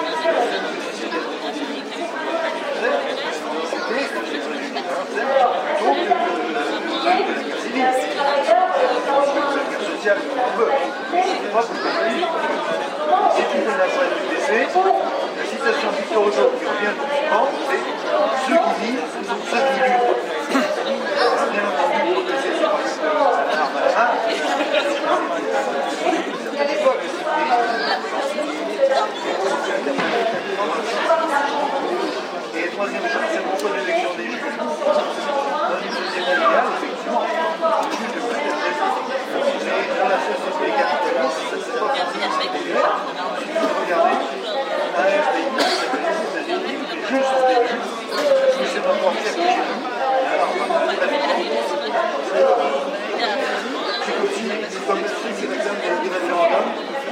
sociale, on veut. C'est pas si tu fais la presse du PC, la citation de Victor Hugo qui revient tout le temps, c'est ceux qui vivent sont ceux qui luttent. Bien entendu, pour que c'est et troisième chose, c'est pourquoi l'élection des juges. Dans une société mondiale, effectivement, le juge de plus mais dans la société capitaliste, ça ne s'est pas forcément populaire. Regardez, dans un pays, les États-Unis, les juges sont des juges, parce que c'est pas forcément chez nous. Alors, c'est comme le truc, c'est l'examen des référendums.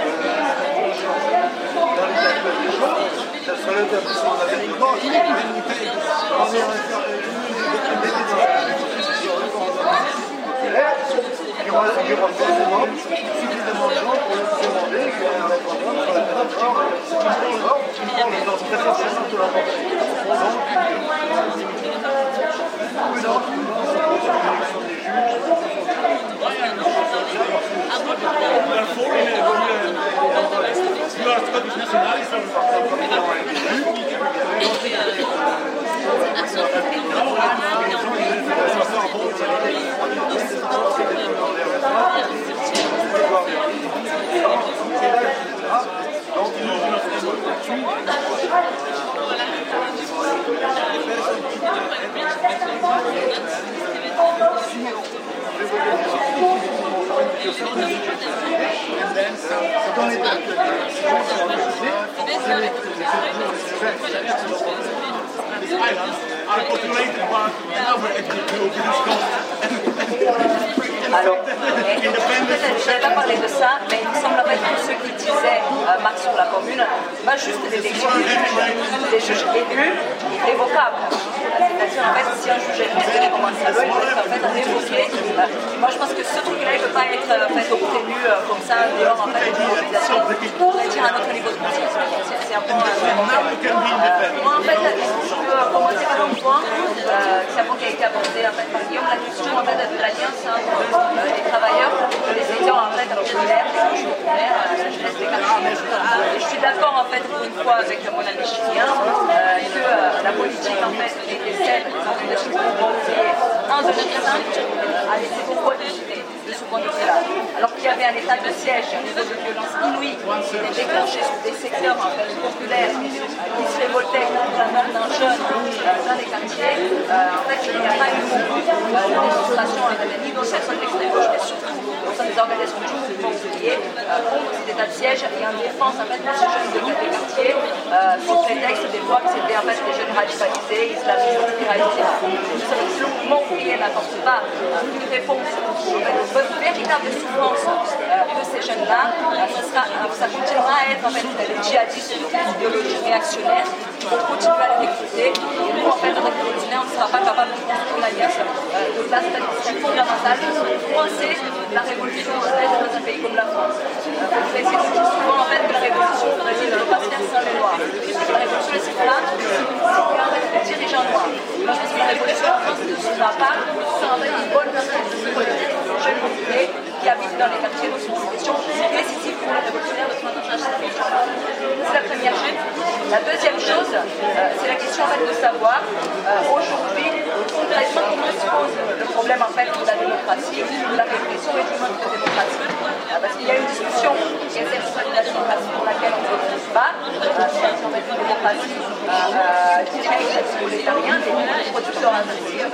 Dans l'état actuel des choses, ça serait l'établissement d'un gouvernement. On est il y aura forcément suffisamment de gens pour nous demander qu'il y ait un référendum sur la plateforme. C'est le temps très forcément de la pensée. Donc, l'élection des juges, Alors, je n'avais pas parlé de ça, mais il me semblerait que ceux qui disaient Marx sur la commune, pas juste l'élection des juges élus, révocable. C'est-à-dire, en fait, si un juge est considéré comme un salaud, il peut être en fait révoqué. Moi, je pense que ce truc-là, il ne peut pas être en fait, obtenu comme ça, dehors en fait, d'une mobilisation, on va dire, à notre niveau de conscience. C'est un point moi, en fait, je peux commencer par un point, c'est un point qui a été abordé en fait, par Guillaume, la question en fait, de l'alliance entre les travailleurs, les étudiants en fait, populaires, les couches populaires, la jeunesse des quartiers. Et je suis d'accord en fait, pour une fois, avec mon ami chilien, que la politique en fait, des scènes, des organisations ouvrières, un de nos exemples, a laissé beaucoup de ce point de vue-là. Alors qu'il y avait un état de siège, un niveau de violence inouï qui était déclenché sur des secteurs en fait, populaires qui se révoltaient contre la mort d'un jeune dans les quartiers, en fait, il n'y a pas eu beaucoup de démonstrations ni dans le sein de l'extrême gauche, mais surtout au sein des organisations du mouvement ouvrier contre cet état de siège et en défense en fait, de ces jeunes des quartiers sous prétexte des fois que c'était en fait, des jeunes radicalisés, islamistes, etc. Nous savons que le mouvement ouvrier n'apporte pas une réponse aux véritables souffrances de ces jeunes-là. Ça continuera à être en fait, des djihadistes et des idéologies réactionnaires qui vont continuer à les recruter. Et nous, en fait, en révolutionnaire, on ne sera pas capable de construire l'alliance de classe. C'est fondamental pour penser la révolution en fait, dans un pays comme la France. On fait souvent en fait, que la révolution au Brésil ne peut pas se faire sans les Noirs. La révolution, c'est là, c'est en fait des dirigeants noirs. Moi, je pense que la révolution en France ne se fera pas sans en fait, une bonne politique jeunes ouvriers qui habitent dans les quartiers. Donc, c'est une question décisive pour les révolutionnaires de prendre en charge cette question. C'est la première chose. La deuxième chose, c'est la question en fait, de savoir aujourd'hui concrètement comment se pose le problème en fait, de la démocratie, de la répression et du manque de démocratie. Parce qu'il y a une discussion qui est celle de la démocratie pour laquelle on peut se battre, c'est en fait une démocratie directe prolétarienne, des producteurs industriels,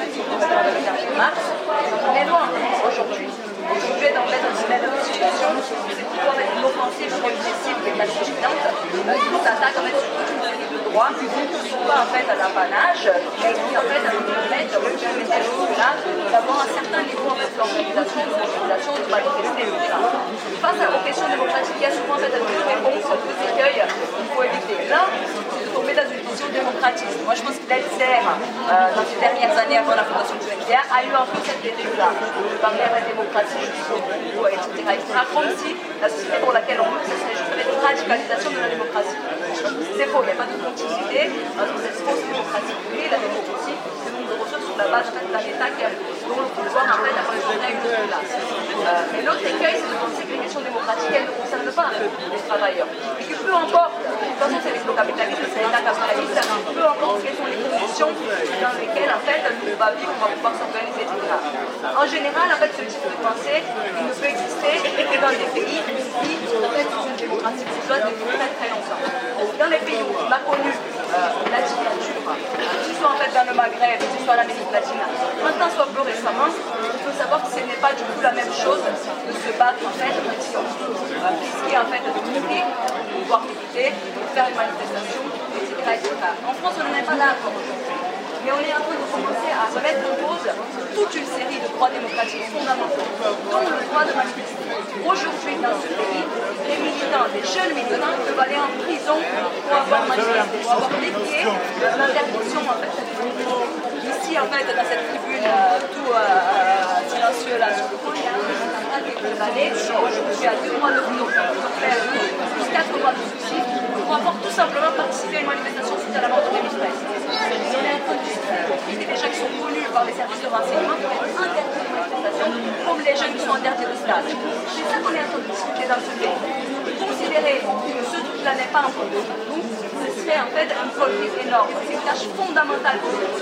de Marx. On est loin aujourd'hui. Aujourd'hui, dans une situation, c'est plutôt avec une offensive répressive des classes dominantes qui s'attaque en fait sur toute une série de droits qui ne sont pas en fait à l'apanage, mais qui en fait permettent à là d'avoir un certain niveau en fait, d'organisation, de mobilisation, de manifester, etc. Face aux questions démocratiques, il y a souvent en fait des réponses, des écueils qu'il faut éviter. L'un, c'est de tomber dans une vision démocratiste. Moi, je pense que l'LCR, dans ces dernières années avant la fondation du NDR, a eu un peu cette dérive-là. De parler à la démocratie, jusqu'au bout, etc., etc. Comme si la société pour laquelle on veut, ce serait juste une radicalisation de la démocratie. C'est faux, il n'y a pas de continuité entre cette fausse démocratie et la démocratie, le nombre de ressources sur la base en fait, d'un État dont le pouvoir en fait, a une autre place. Mais l'autre écueil, c'est de penser que les questions démocratiques, elles ne concernent pas les travailleurs. Et que peu importe, de toute façon, c'est l'explo-capitalisme, c'est l'État capitaliste, peu importe quelles sont les conditions dans lesquelles en fait, on va vivre, on va pouvoir s'organiser, etc. En général, en fait, ce type de pensée, il ne peut exister que dans des pays qui, en fait, sont une démocratie bourgeoise depuis très très longtemps. Dans les pays où on a connu la dictature, que ce soit en fait dans le Maghreb, que ce soit en Amérique latine, maintenant soit plus récemment, il faut savoir que ce n'est pas du tout la même chose de se battre en fait pour ce qui est en fait de limiter le pouvoir militaire, de faire une manifestation, etc., etc. En France, on n'en est pas là encore aujourd'hui. Mais on est en train de commencer à remettre en cause toute une série de droits démocratiques fondamentaux, dont le droit de manifester. Aujourd'hui, dans ce pays, les militants, les jeunes militants peuvent aller en prison pour avoir manifesté, pour avoir défié l'interdiction en fait. Ici, en fait, dans cette tribune tout silencieux là sur le coin, il y a un camarade qui est condamné aujourd'hui à 2 mois de prison pour faire plus 4 mois de suicide pour avoir tout simplement participé à une manifestation suite à la mort de Rémi Fraisse. On est en train de discuter des gens qui sont connus par les services de renseignement pour être interdits de manifestation, comme les jeunes qui sont interdits de stage. C'est ça qu'on est en train de discuter dans ce pays. Considérer que ce truc-là n'est pas un problème pour nous, ce serait en fait un conflit énorme. C'est une tâche fondamentale pour nous.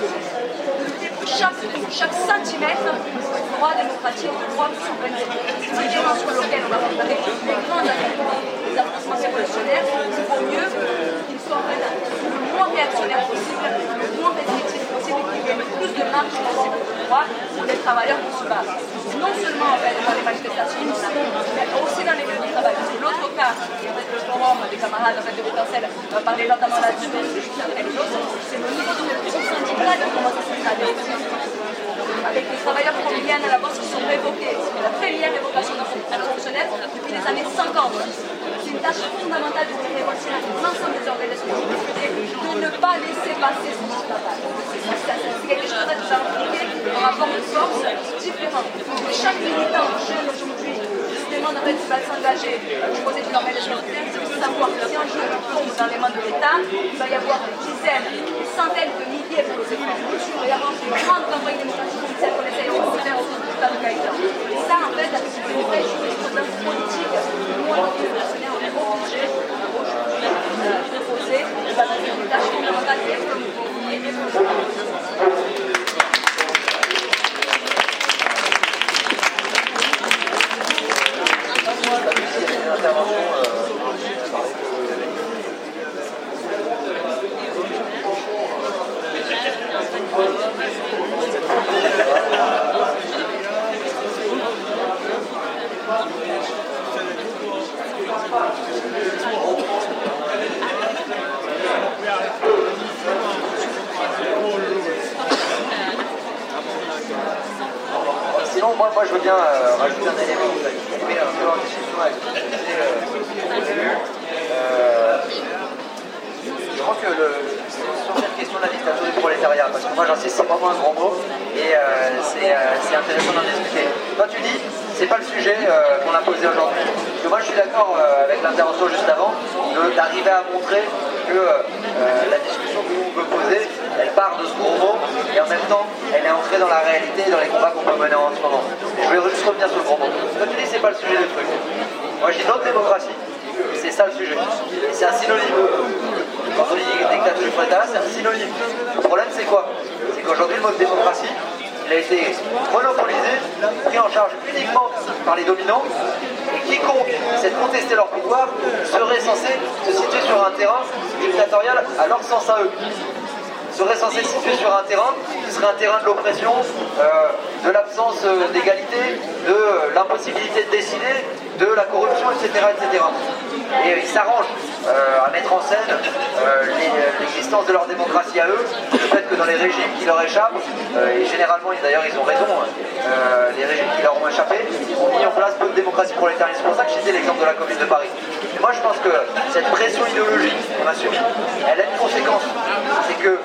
Chaque centimètre du droit démocratique, du droit de souveraineté. C'est une élément sur lequel on va préparer les grandes les affrontements révolutionnaires. Il vaut mieux qu'ils soient le moins réactionnaires possible, le moins restrictifs possible, et qu'il y ait le plus de marge possible pour pouvoir pour les travailleurs qui se battent. Non seulement en fait, dans les manifestations, mais aussi dans les lieux de travail. L'autre cas, qui est le forum des camarades en fait, de Bétancel, va parler notamment là-dessus, c'est le niveau de répression syndicale qui commence à s'installer. Avec les travailleurs colombiens à la bourse qui sont révoqués. C'est la première révocation dans cette révolutionnaire depuis les années 50. c'est une tâche fondamentale pour les révolutionnaires, pour l'ensemble des organisations de ne pas laisser passer ce scandale. C'est quelque chose que nous avons trouvé un rapport de force différent. Chaque militant jeune aujourd'hui se demande en fait s'il va s'engager du côté d'une organisation militaire, c'est de savoir que si un jour on tombe dans les mains de l'État, il va y avoir des dizaines, des centaines de milliers de il va y avoir une grande campagne démocratique comme celle qu'on essaye de faire au sein de Al-Qaïda. Et ça, en fait, avec une vraie jurisprudence politique, nous, en tant que révolutionnaires, on est obligés de poser une tâche fondamentale et Sinon, moi je veux bien rajouter un élément qui met un peu en discussion avec ce que tu disais au début. Je pense que sur cette question de la dictature du prolétariat, parce que moi j'insiste, c'est vraiment un grand mot, et c'est intéressant d'en discuter. Toi tu dis, c'est pas le sujet qu'on a posé aujourd'hui. Parce que moi je suis d'accord avec l'intervention juste avant, d'arriver à montrer que la discussion que nous on veut poser, elle part de ce gros mot, et en même temps, elle est ancrée dans la réalité et dans les combats qu'on peut mener en ce moment. Je vais juste revenir sur le gros mot. Toi tu dis, c'est pas le sujet du truc. Moi je dis notre démocratie, c'est ça le sujet. Et c'est un synonyme. Quand on dit dictature du prolétariat, c'est un synonyme. Le problème c'est quoi? C'est qu'aujourd'hui le mot de démocratie, il a été monopolisé, pris en charge uniquement par les dominants, et quiconque essaie de contester leur pouvoir serait censé se situer sur un terrain dictatorial à leur sens à eux. Serait censé se situer sur un terrain qui serait un terrain de l'oppression, de l'absence d'égalité, de l'impossibilité de décider, de la corruption, etc. etc. Et ils s'arrangent à mettre en scène l'existence de leur démocratie à eux, le fait que dans les régimes qui leur échappent, et généralement d'ailleurs ils ont raison, les régimes qui leur ont échappé, ont mis en place peu de démocratie prolétarienne. C'est pour ça que j'ai cité l'exemple de la Commune de Paris. Et moi je pense que cette pression idéologique qu'on a subie, elle a une conséquence, c'est que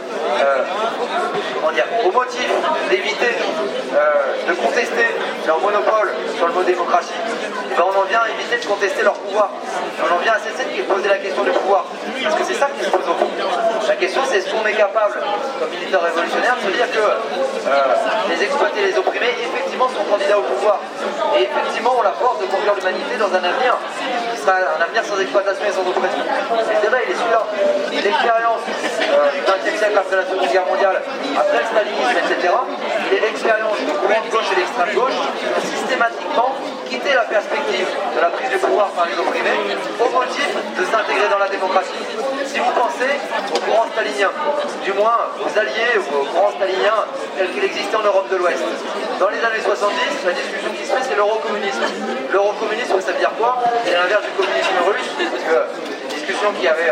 au motif d'éviter de contester leur monopole sur le mot démocratie, et ben on en vient à éviter de contester leur pouvoir. On en vient à cesser de poser la question du pouvoir. Parce que c'est ça qui se pose au fond. La question c'est est-ce qu'on est capable, comme militaire révolutionnaire, de se dire que les exploités, les opprimés, effectivement sont candidats au pouvoir. Et effectivement ont la force de conduire l'humanité dans un avenir qui sera un avenir sans exploitation et sans oppression. Et le débat il est celui-là. L'expérience du XXe siècle après la Seconde Guerre mondiale, après le stalinisme, etc., il est l'expérience du courant de gauche et l'extrême gauche qui ont systématiquement quitté la perspective de la prise du pouvoir par les opprimés au motif de s'intégrer dans la démocratie. Si vous pensez au courant stalinien, du moins aux alliés ou au courant stalinien tel qu'il existait en Europe de l'Ouest, dans les années 70, la discussion qui se fait c'est l'eurocommunisme. L'eurocommunisme, ça veut dire quoi? C'est l'inverse du communisme russe, parce que discussion qui avait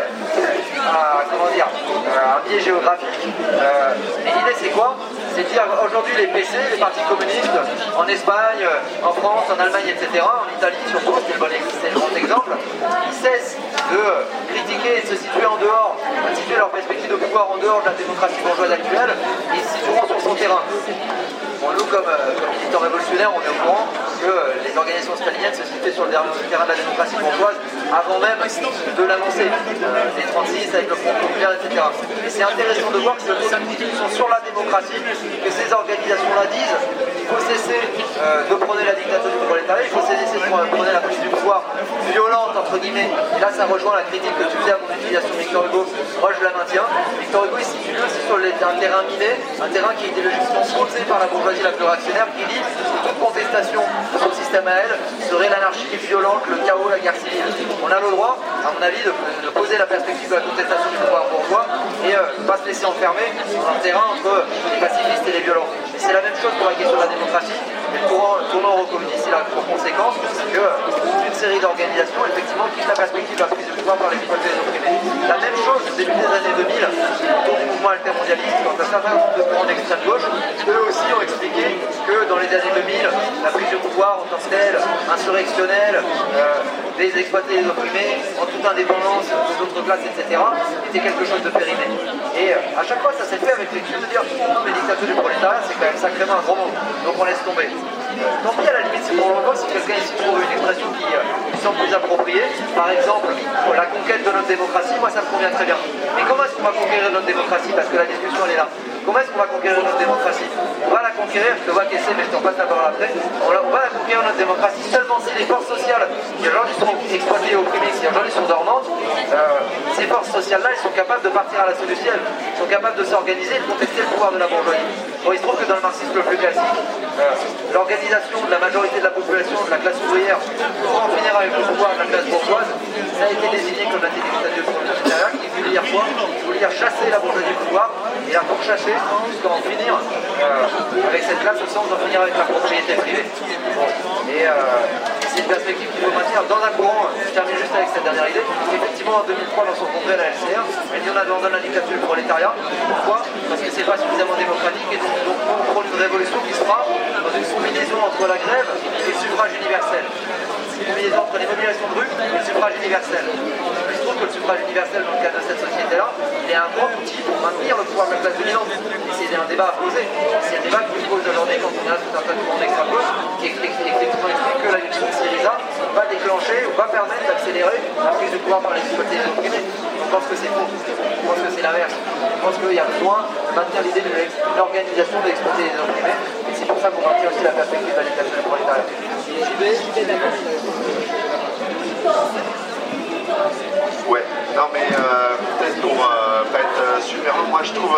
un biais géographique. Mais l'idée c'est quoi? C'est de dire aujourd'hui les PC, les partis communistes, en Espagne, en France, en Allemagne, etc., en Italie surtout, c'est le grand exemple, ils cessent de critiquer et de se situer en dehors, de situer leur perspective de pouvoir en dehors de la démocratie bourgeoise actuelle, et ils se situeront sur son terrain. Bon, nous, comme militants révolutionnaires, on est au courant que les organisations staliniennes se situaient sur le terrain de la démocratie bourgeoise avant même de l'annoncer, les 36 avec le Front populaire, etc. Et c'est intéressant de voir que c'est sont sur la démocratie que ces organisations-là disent qu'il faut cesser de prôner la dictature du prolétariat, il faut cesser de prôner la prise du pouvoir violente, entre guillemets. Et là, ça rejoint la critique que tu faisais à mon utilisation de Victor Hugo. Moi, je la maintiens. Victor Hugo, il se situe aussi sur un terrain miné, un terrain qui est idéologiquement posé par la bourgeoisie la plus réactionnaire, qui dit que toute contestation de son système à elle serait l'anarchie violente, le chaos, la guerre civile. On a le droit, à mon avis, de poser la perspective de la contestation du pouvoir bourgeois et ne pas se laisser enfermer dans un terrain entre les pacifistes et les violents. Et c'est la même chose pour la question de la démocratie. Et le tournant eurocommuniste, il a pour conséquence que toute une série d'organisations, effectivement, quittent la perspective de la prise de pouvoir par les exploités et les opprimés. La même chose au début des années 2000, autour du mouvement altermondialiste, quand un certain nombre de courants d'extrême gauche, eux aussi ont expliqué que dans les années 2000, la prise de pouvoir tant que tel, insurrectionnel, exploiter les opprimés, en toute indépendance des autres classes, etc., était quelque chose de périmé. Et à chaque fois, ça s'est fait avec l'excuse de dire non, mais dictature du prolétariat, c'est quand même sacrément un gros mot, donc on laisse tomber. Tant pis, à la limite, c'est pour l'envoi si quelqu'un ici trouve une expression qui semble plus appropriée. Par exemple, la conquête de notre démocratie, moi ça me convient très bien. Mais comment est-ce qu'on va conquérir notre démocratie? Parce que la discussion elle est là. Comment est-ce qu'on va conquérir notre démocratie? On va la conquérir, je te vois qu'essayer, mais je t'en passe la parole après. On va la conquérir notre démocratie seulement si les forces sociales qui aujourd'hui sont exploitées et opprimées, qui aujourd'hui sont dormantes, ces forces sociales-là, elles sont capables de partir à l'assaut du ciel, elles sont capables de s'organiser et de contester le pouvoir de la bourgeoisie. Bon, il se trouve que dans le marxisme le plus classique, l'organisation de la majorité de la population, de la classe ouvrière, pour en finir avec le pouvoir de la classe bourgeoise, ça a été désigné comme la dictature du prolétariat, qui voulait dire quoi? Il voulait dire chasser la bourgeoisie du pouvoir et la pourchasser jusqu'à en finir avec cette classe au sens d'en finir avec la propriété privée. Bon. Et c'est une perspective qu'il faut maintenir dans un courant. Je termine juste avec cette dernière idée. Effectivement, en 2003, dans son congrès, la LCR, elle dit on abandonne la dictature du prolétariat. Pourquoi? Parce que c'est pas suffisamment démocratique et donc on prône une révolution qui sera dans une combinaison entre la grève et le suffrage universel. Une combinaison entre les mobilisations de rue et le suffrage universel. Il se trouve que le suffrage universel, dans le cadre de cette société-là, il est un grand outil pour maintenir le pouvoir de la classe dominante. Et c'est un débat à poser. C'est un débat qui se pose aujourd'hui quand on a tout un tas de courants d'extrapose qui explique que la lutte contre Syriza va déclencher ou va permettre d'accélérer la prise du pouvoir par les exploités et les opprimés. On pense que c'est faux. On pense que c'est l'inverse. On pense qu'il y a besoin de maintenir l'idée de l'organisation de l'exploiter les opprimés. Et c'est pour ça qu'on maintient aussi la perspective de la dictature du prolétariat. Ouais, non mais peut-être pour pas être super long, moi je trouve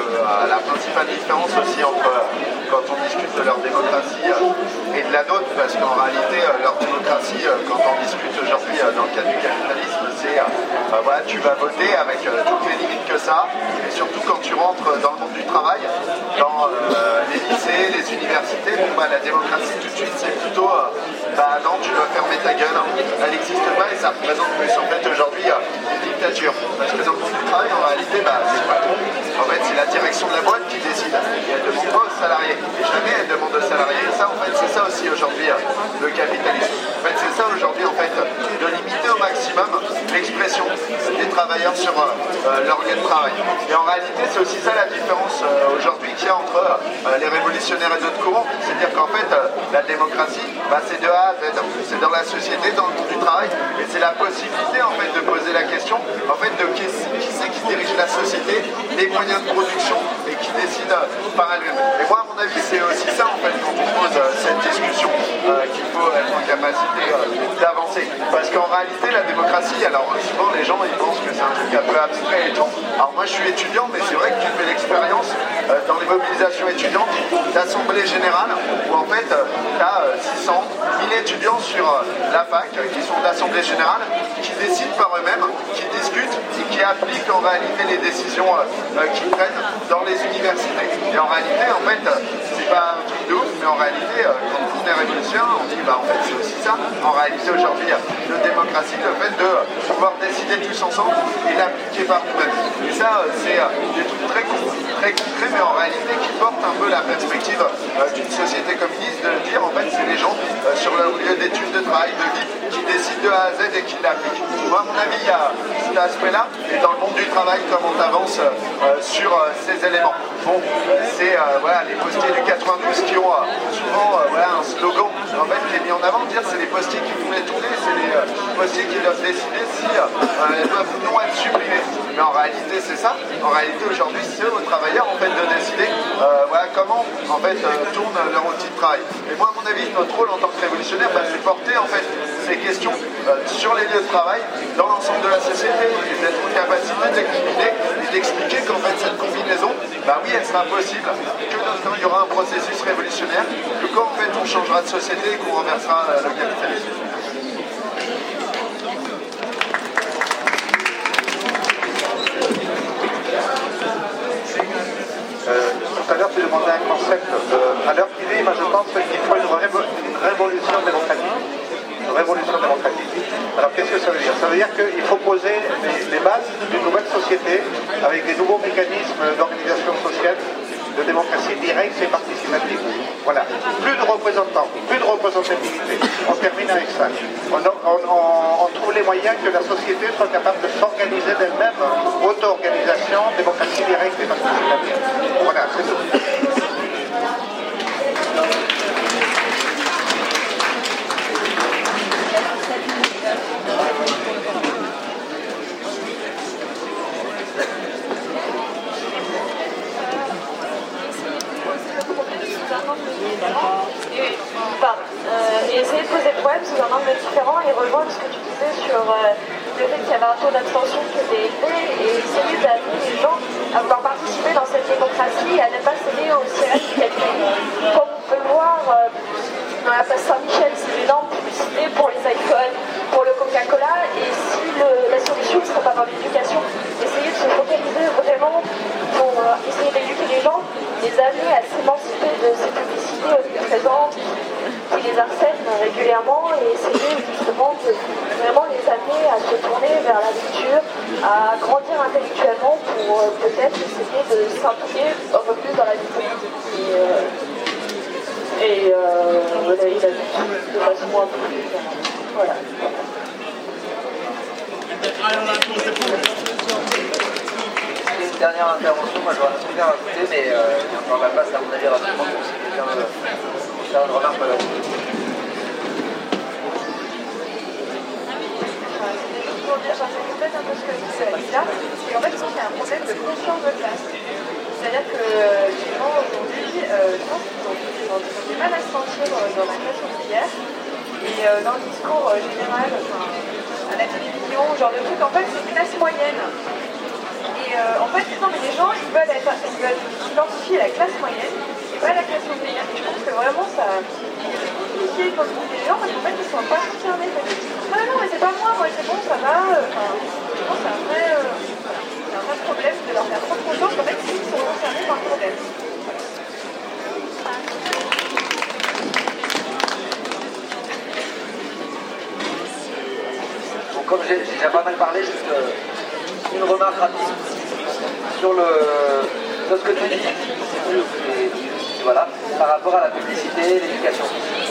la principale différence aussi entre quand on discute de leur démocratie et de la nôtre, parce qu'en réalité leur démocratie, quand on discute aujourd'hui dans le cadre du capitalisme, c'est voilà, tu vas voter avec toutes les limites que ça, et surtout quand tu rentres dans le monde du travail, dans les lycées, les universités, bon, bah, la démocratie tout de suite c'est plutôt bah non, tu dois fermer ta gueule, elle n'existe pas et ça représente plus en fait aujourd'hui une dictature. Parce que dans le monde du travail, en réalité, bah, c'est pas tout. En fait, c'est la direction de la boîte qui décide. Et elle ne demande pas aux salariés. Et jamais elle demande aux salariés. Et ça, en fait, c'est ça aussi aujourd'hui le capitalisme. En fait, c'est ça aujourd'hui, en fait, de limiter au maximum l'expression des travailleurs sur leur lieu de travail. Et en réalité, c'est aussi ça la différence aujourd'hui qu'il y a entre les révolutionnaires et d'autres courants. C'est-à-dire qu'en fait, la démocratie, bah, c'est de A à Z. C'est dans la société, dans le monde du travail. Et c'est la possibilité, en fait, de poser la question, en fait, de qui c'est qui dirige la société, les moyens de production et qui décide par elle-même. Et moi, à mon avis, c'est aussi ça, en fait, quand on pose cette discussion, qu'il faut être en capacité d'avancer. Parce qu'en réalité, la démocratie, alors souvent les gens ils pensent que c'est un truc un peu abstrait et tout. Alors moi, je suis étudiant, mais c'est vrai que tu fais l'expérience dans les mobilisations étudiantes d'assemblée générale, où en fait, tu as 600, 1000 étudiants sur la fac qui sont d'assemblée générale, qui décident par eux-mêmes, qui discutent et qui appliquent en réalité les décisions qu'ils prennent dans les universités. Et en réalité, en fait, c'est pas un truc de ouf, mais en réalité, quand on est révolutionnaire, on dit, bah en fait, c'est aussi ça. En réalité, aujourd'hui, de démocratie, le fait de pouvoir décider tous ensemble et l'appliquer par nous-mêmes. Et ça, c'est des trucs très concrets, mais en réalité, qui portent un peu la perspective d'une société communiste, de dire, en fait, c'est les gens sur leur lieu d'études, de travail, de vie, qui décident de A à Z et qui l'appliquent. Moi, à mon avis, il y a cet aspect-là, et dans le monde du travail, comment on avance sur ces éléments. Bon, c'est voilà, les postiers du 92 qui ont souvent voilà, un slogan en fait, qui est mis en avant, dire c'est les postiers qui nous fait tourner, c'est les postiers qui doivent décider si elles doivent ou non être supprimées. Mais en réalité, c'est ça. En réalité, aujourd'hui, c'est aux travailleurs en fait, de décider voilà, comment en fait, tourne leur outil de travail. Et moi, à mon avis, notre rôle en tant que révolutionnaire, bah, c'est porter en fait, ces questions sur les lieux de travail dans l'ensemble de la société et d'être en capacité d'expliquer et d'expliquer qu'en fait, cette combinaison, bah oui, elle sera possible, que quand il y aura un processus révolutionnaire, que quand en fait, on changera de société et qu'on renversera le capitalisme. Tout à l'heure, tu demandais un concept. À l'heure qu'il est, moi, je pense qu'il faut une révolution démocratique. Une révolution démocratique. Alors, qu'est-ce que ça veut dire? Ça veut dire qu'il faut poser les bases d'une nouvelle société avec des nouveaux mécanismes d'organisation sociale de démocratie directe et participative. Voilà. Plus de représentants, plus de représentativité. On termine avec ça. On trouve les moyens que la société soit capable de s'organiser d'elle-même, auto-organisation, démocratie directe et participative. Voilà, c'est tout. Et essayer de poser le problème sous un angle différent et rejoindre ce que tu disais sur le fait qu'il y avait un taux d'abstention qui était élevé et essayer d'amener les gens à vouloir participer dans cette démocratie et à ne pas céder aux sirènes du capitalisme. Comme on peut le voir dans la place Saint-Michel, c'est une énorme publicité pour les iPhones, pour le Coca-Cola, et si la solution ne serait pas dans l'éducation, essayer de se focaliser vraiment pour essayer d'éduquer les gens, les amener à s'émanciper de ces publicités omniprésentes qui les harcèlent régulièrement et essayer justement de vraiment les amener à se tourner vers la lecture, à grandir intellectuellement pour peut-être essayer de s'impliquer un peu plus dans la vie politique et la vie de façon un peu plus voilà. Une dernière intervention, moi j'aurais un truc à rajouter, mais il y a encore la place à mon avis rapidement pour si quelqu'un veut faire une remarque là-dessus. Ça complète un peu ce que disait Lisa, et en fait je pense qu'il y a un problème de conscience de classe. C'est-à-dire que les gens aujourd'hui, je pense qu'ils ont du mal à se sentir dans la classe ouvrière, et dans le discours général, à la télévision, genre de truc, en fait c'est classe moyenne. Et en fait, non, mais les gens, ils veulent s'identifier à la classe moyenne et pas à la classe ouvrière. Je pense que vraiment, ça c'est compliqué quand on dit les gens parce qu'en fait, ils sont pas concernés. Ah non, mais c'est pas moi, c'est bon, ça va. Je pense que c'est un vrai problème de leur faire prendre conscience qu'en fait, ils sont concernés par le problème. Bon, comme j'ai déjà pas mal parlé, juste une remarque rapide sur ce que tu dis, et voilà, par rapport à la publicité et l'éducation.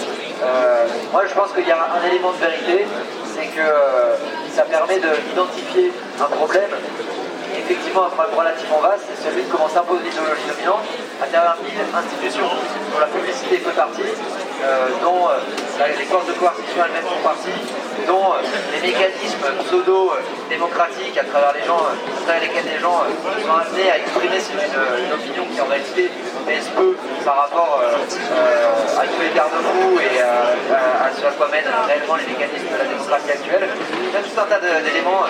Moi je pense qu'il y a un élément de vérité, c'est que ça permet d'identifier un problème qui est effectivement un problème relativement vaste, c'est celui de comment s'impose l'idéologie dominante à travers une institution dont la publicité fait partie, dont les forces de coercition elles-mêmes font partie, dont les mécanismes pseudo-démocratiques à travers lesquels les gens sont amenés à exprimer une opinion qui en réalité pèse peu par rapport à tous les garde-fous et à ce à quoi mènent réellement les mécanismes de la démocratie actuelle. Il y a tout un tas d'éléments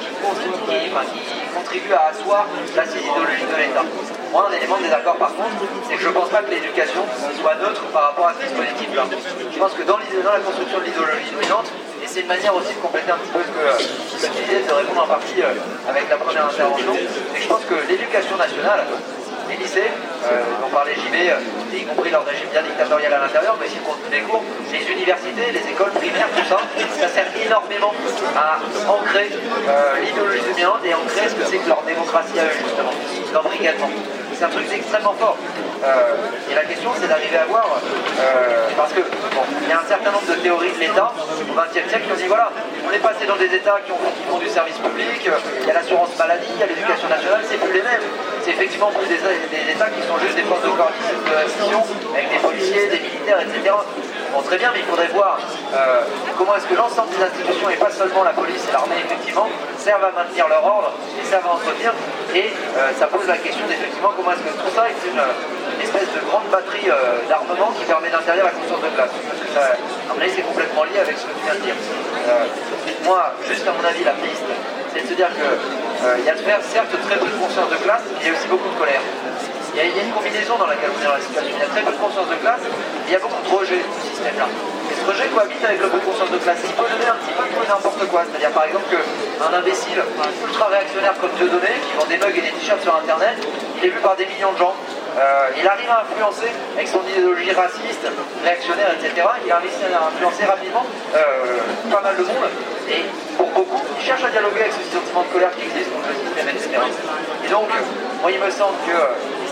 qui contribuent à asseoir l'assise idéologique de l'État. Moi, un élément de désaccord par contre, c'est que je ne pense pas que l'éducation soit neutre par rapport à ce dispositif-là. Je pense que dans la construction de l'idéologie dominante, et c'est une manière aussi de compléter un petit peu ce que tu disais, de répondre en partie avec la première intervention, c'est que je pense que l'éducation nationale, les lycées, dont parlait JB, y compris leur régime bien dictatorial à l'intérieur, mais aussi le contenu des cours, les universités, les écoles primaires, tout ça, ça sert énormément à ancrer l'idéologie dominante et ancrer ce que c'est que leur démocratie à eux, justement, leur brigadement. C'est un truc extrêmement fort. Et la question, c'est d'arriver à voir, parce que bon, il y a un certain nombre de théories de l'État au XXe siècle qui ont dit voilà, on est passé dans des États qui font du service public, il y a l'assurance maladie, il y a l'éducation nationale, c'est plus les mêmes. C'est effectivement plus des États qui sont juste des forces de coercition avec des policiers, des militaires, etc. Bon, très bien, mais il faudrait voir comment est-ce que l'ensemble des institutions, et pas seulement la police et l'armée, effectivement, servent à maintenir leur ordre et servent à entretenir. Et ça pose la question d'effectivement comment est-ce que tout ça est une espèce de grande batterie d'armement qui permet d'interdire la conscience de classe. Parce que ça, à mon avis, c'est complètement lié avec ce que tu viens de dire. Moi, juste à mon avis, la piste, c'est de se dire qu'il y a certes très peu de conscience de classe, mais il y a aussi beaucoup de colère. Il y a une combinaison dans laquelle on est dans la situation. Il y a très peu de conscience de classe, et il y a beaucoup de rejet du système-là. Et ce rejet cohabite avec le peu de conscience de classe. Il peut donner un petit peu de n'importe quoi. C'est-à-dire par exemple qu'un imbécile ultra réactionnaire comme Dieudonné, qui vend des mugs et des t-shirts sur internet, il est vu par des millions de gens. Il arrive à influencer avec son idéologie raciste, réactionnaire, etc. Il a réussi à influencer rapidement pas mal de monde. Et pour beaucoup, il cherche à dialoguer avec ce sentiment de colère qui existe contre le système, etc. Et donc, moi il me semble que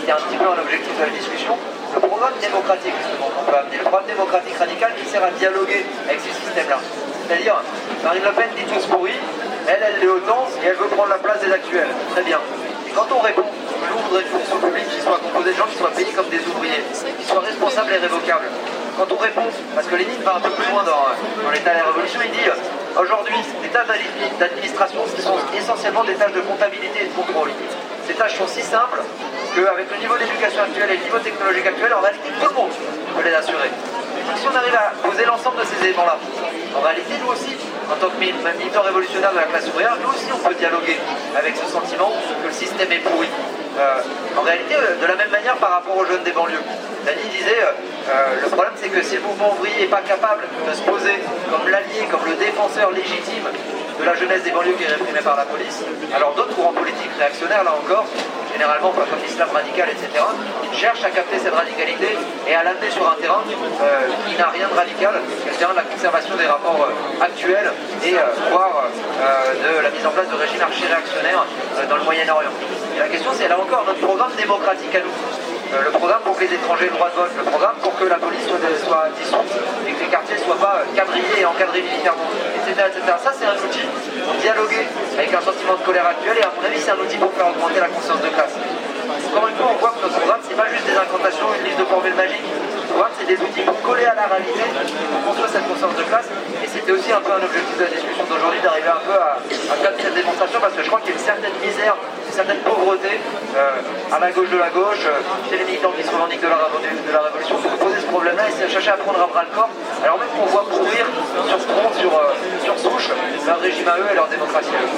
c'était un petit peu un objectif de la discussion, le programme démocratique justement qu'on peut amener, le programme démocratique radical qui sert à dialoguer avec ces systèmes-là. C'est-à-dire, Marine Le Pen dit tous pourris, elle les autant et elle veut prendre la place des actuels. Très bien. Et quand on répond, nous on voudrait une fonction publique qui soit composée de gens qui soient payés comme des ouvriers, qui soient responsables et révocables. Quand on répond, parce que Lénine va un peu plus loin dans l'état de la Révolution, il dit aujourd'hui, les tâches d'administration sont essentiellement des tâches de comptabilité et de contrôle. Ces tâches sont si simples qu'avec le niveau d'éducation actuel et le niveau technologique actuel, en réalité, tout le monde peut les assurer. Donc si on arrive à poser l'ensemble de ces éléments-là, en réalité, nous aussi, en tant que militants révolutionnaires de la classe ouvrière, nous aussi, on peut dialoguer avec ce sentiment que le système est pourri. En réalité, de la même manière par rapport aux jeunes des banlieues. Dany disait, le problème c'est que si le mouvement ouvrier n'est pas capable de se poser comme l'allié, comme le défenseur légitime de la jeunesse des banlieues qui est réprimée par la police, alors d'autres courants politiques réactionnaires, là encore, généralement pas comme l'islam radical, etc., cherchent à capter cette radicalité et à l'amener sur un terrain qui n'a rien de radical, le terrain de la conservation des rapports actuels et voire de la mise en place de régimes archi-réactionnaires dans le Moyen-Orient. Et la question c'est là encore notre programme démocratique à nous. Le programme pour que les étrangers aient le droit de vote, le programme pour que la police soit dissoute et que les quartiers ne soient pas quadrillés et encadrés militairement, etc. etc. Ça c'est un outil pour dialoguer avec un sentiment de colère actuel et à mon avis c'est un outil pour faire augmenter la conscience de classe. Encore une fois, on voit que notre programme c'est pas juste des incantations, une liste de formules magiques. Le programme c'est des outils pour coller à la réalité, pour construire cette conscience de classe. Et c'était aussi un peu un objectif de la discussion d'aujourd'hui d'arriver un peu à cadrer cette démonstration parce que je crois qu'il y a une certaine misère, une certaine pauvreté à la gauche de la gauche, chez les militants qui se revendiquent de la révolution, pour poser ce problème-là et chercher à prendre à bras le corps, alors même qu'on voit pourrir sur front, sur souche, leur régime à eux et leur démocratie à eux.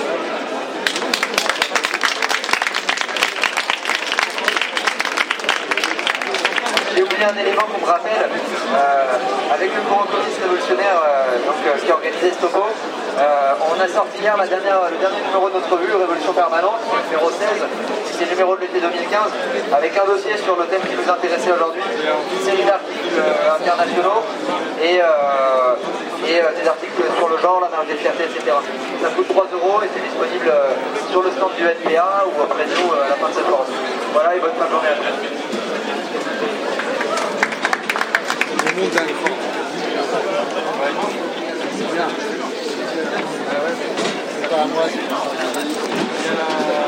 J'ai oublié un élément qu'on me rappelle, avec le courant communiste révolutionnaire qui a organisé Stopo, on a sorti hier le dernier numéro de notre revue, Révolution Permanente, numéro 16, c'est le numéro de l'été 2015, avec un dossier sur le thème qui nous intéressait aujourd'hui, une série d'articles internationaux et des articles sur le genre, la marge des fiertés, etc. Ça coûte 3 € et c'est disponible sur le stand du NPA ou auprès de nous à la fin de cette formation. Voilà et bonne fin de journée à tous. Le monde d'un grand. C'est pas à moi, c'est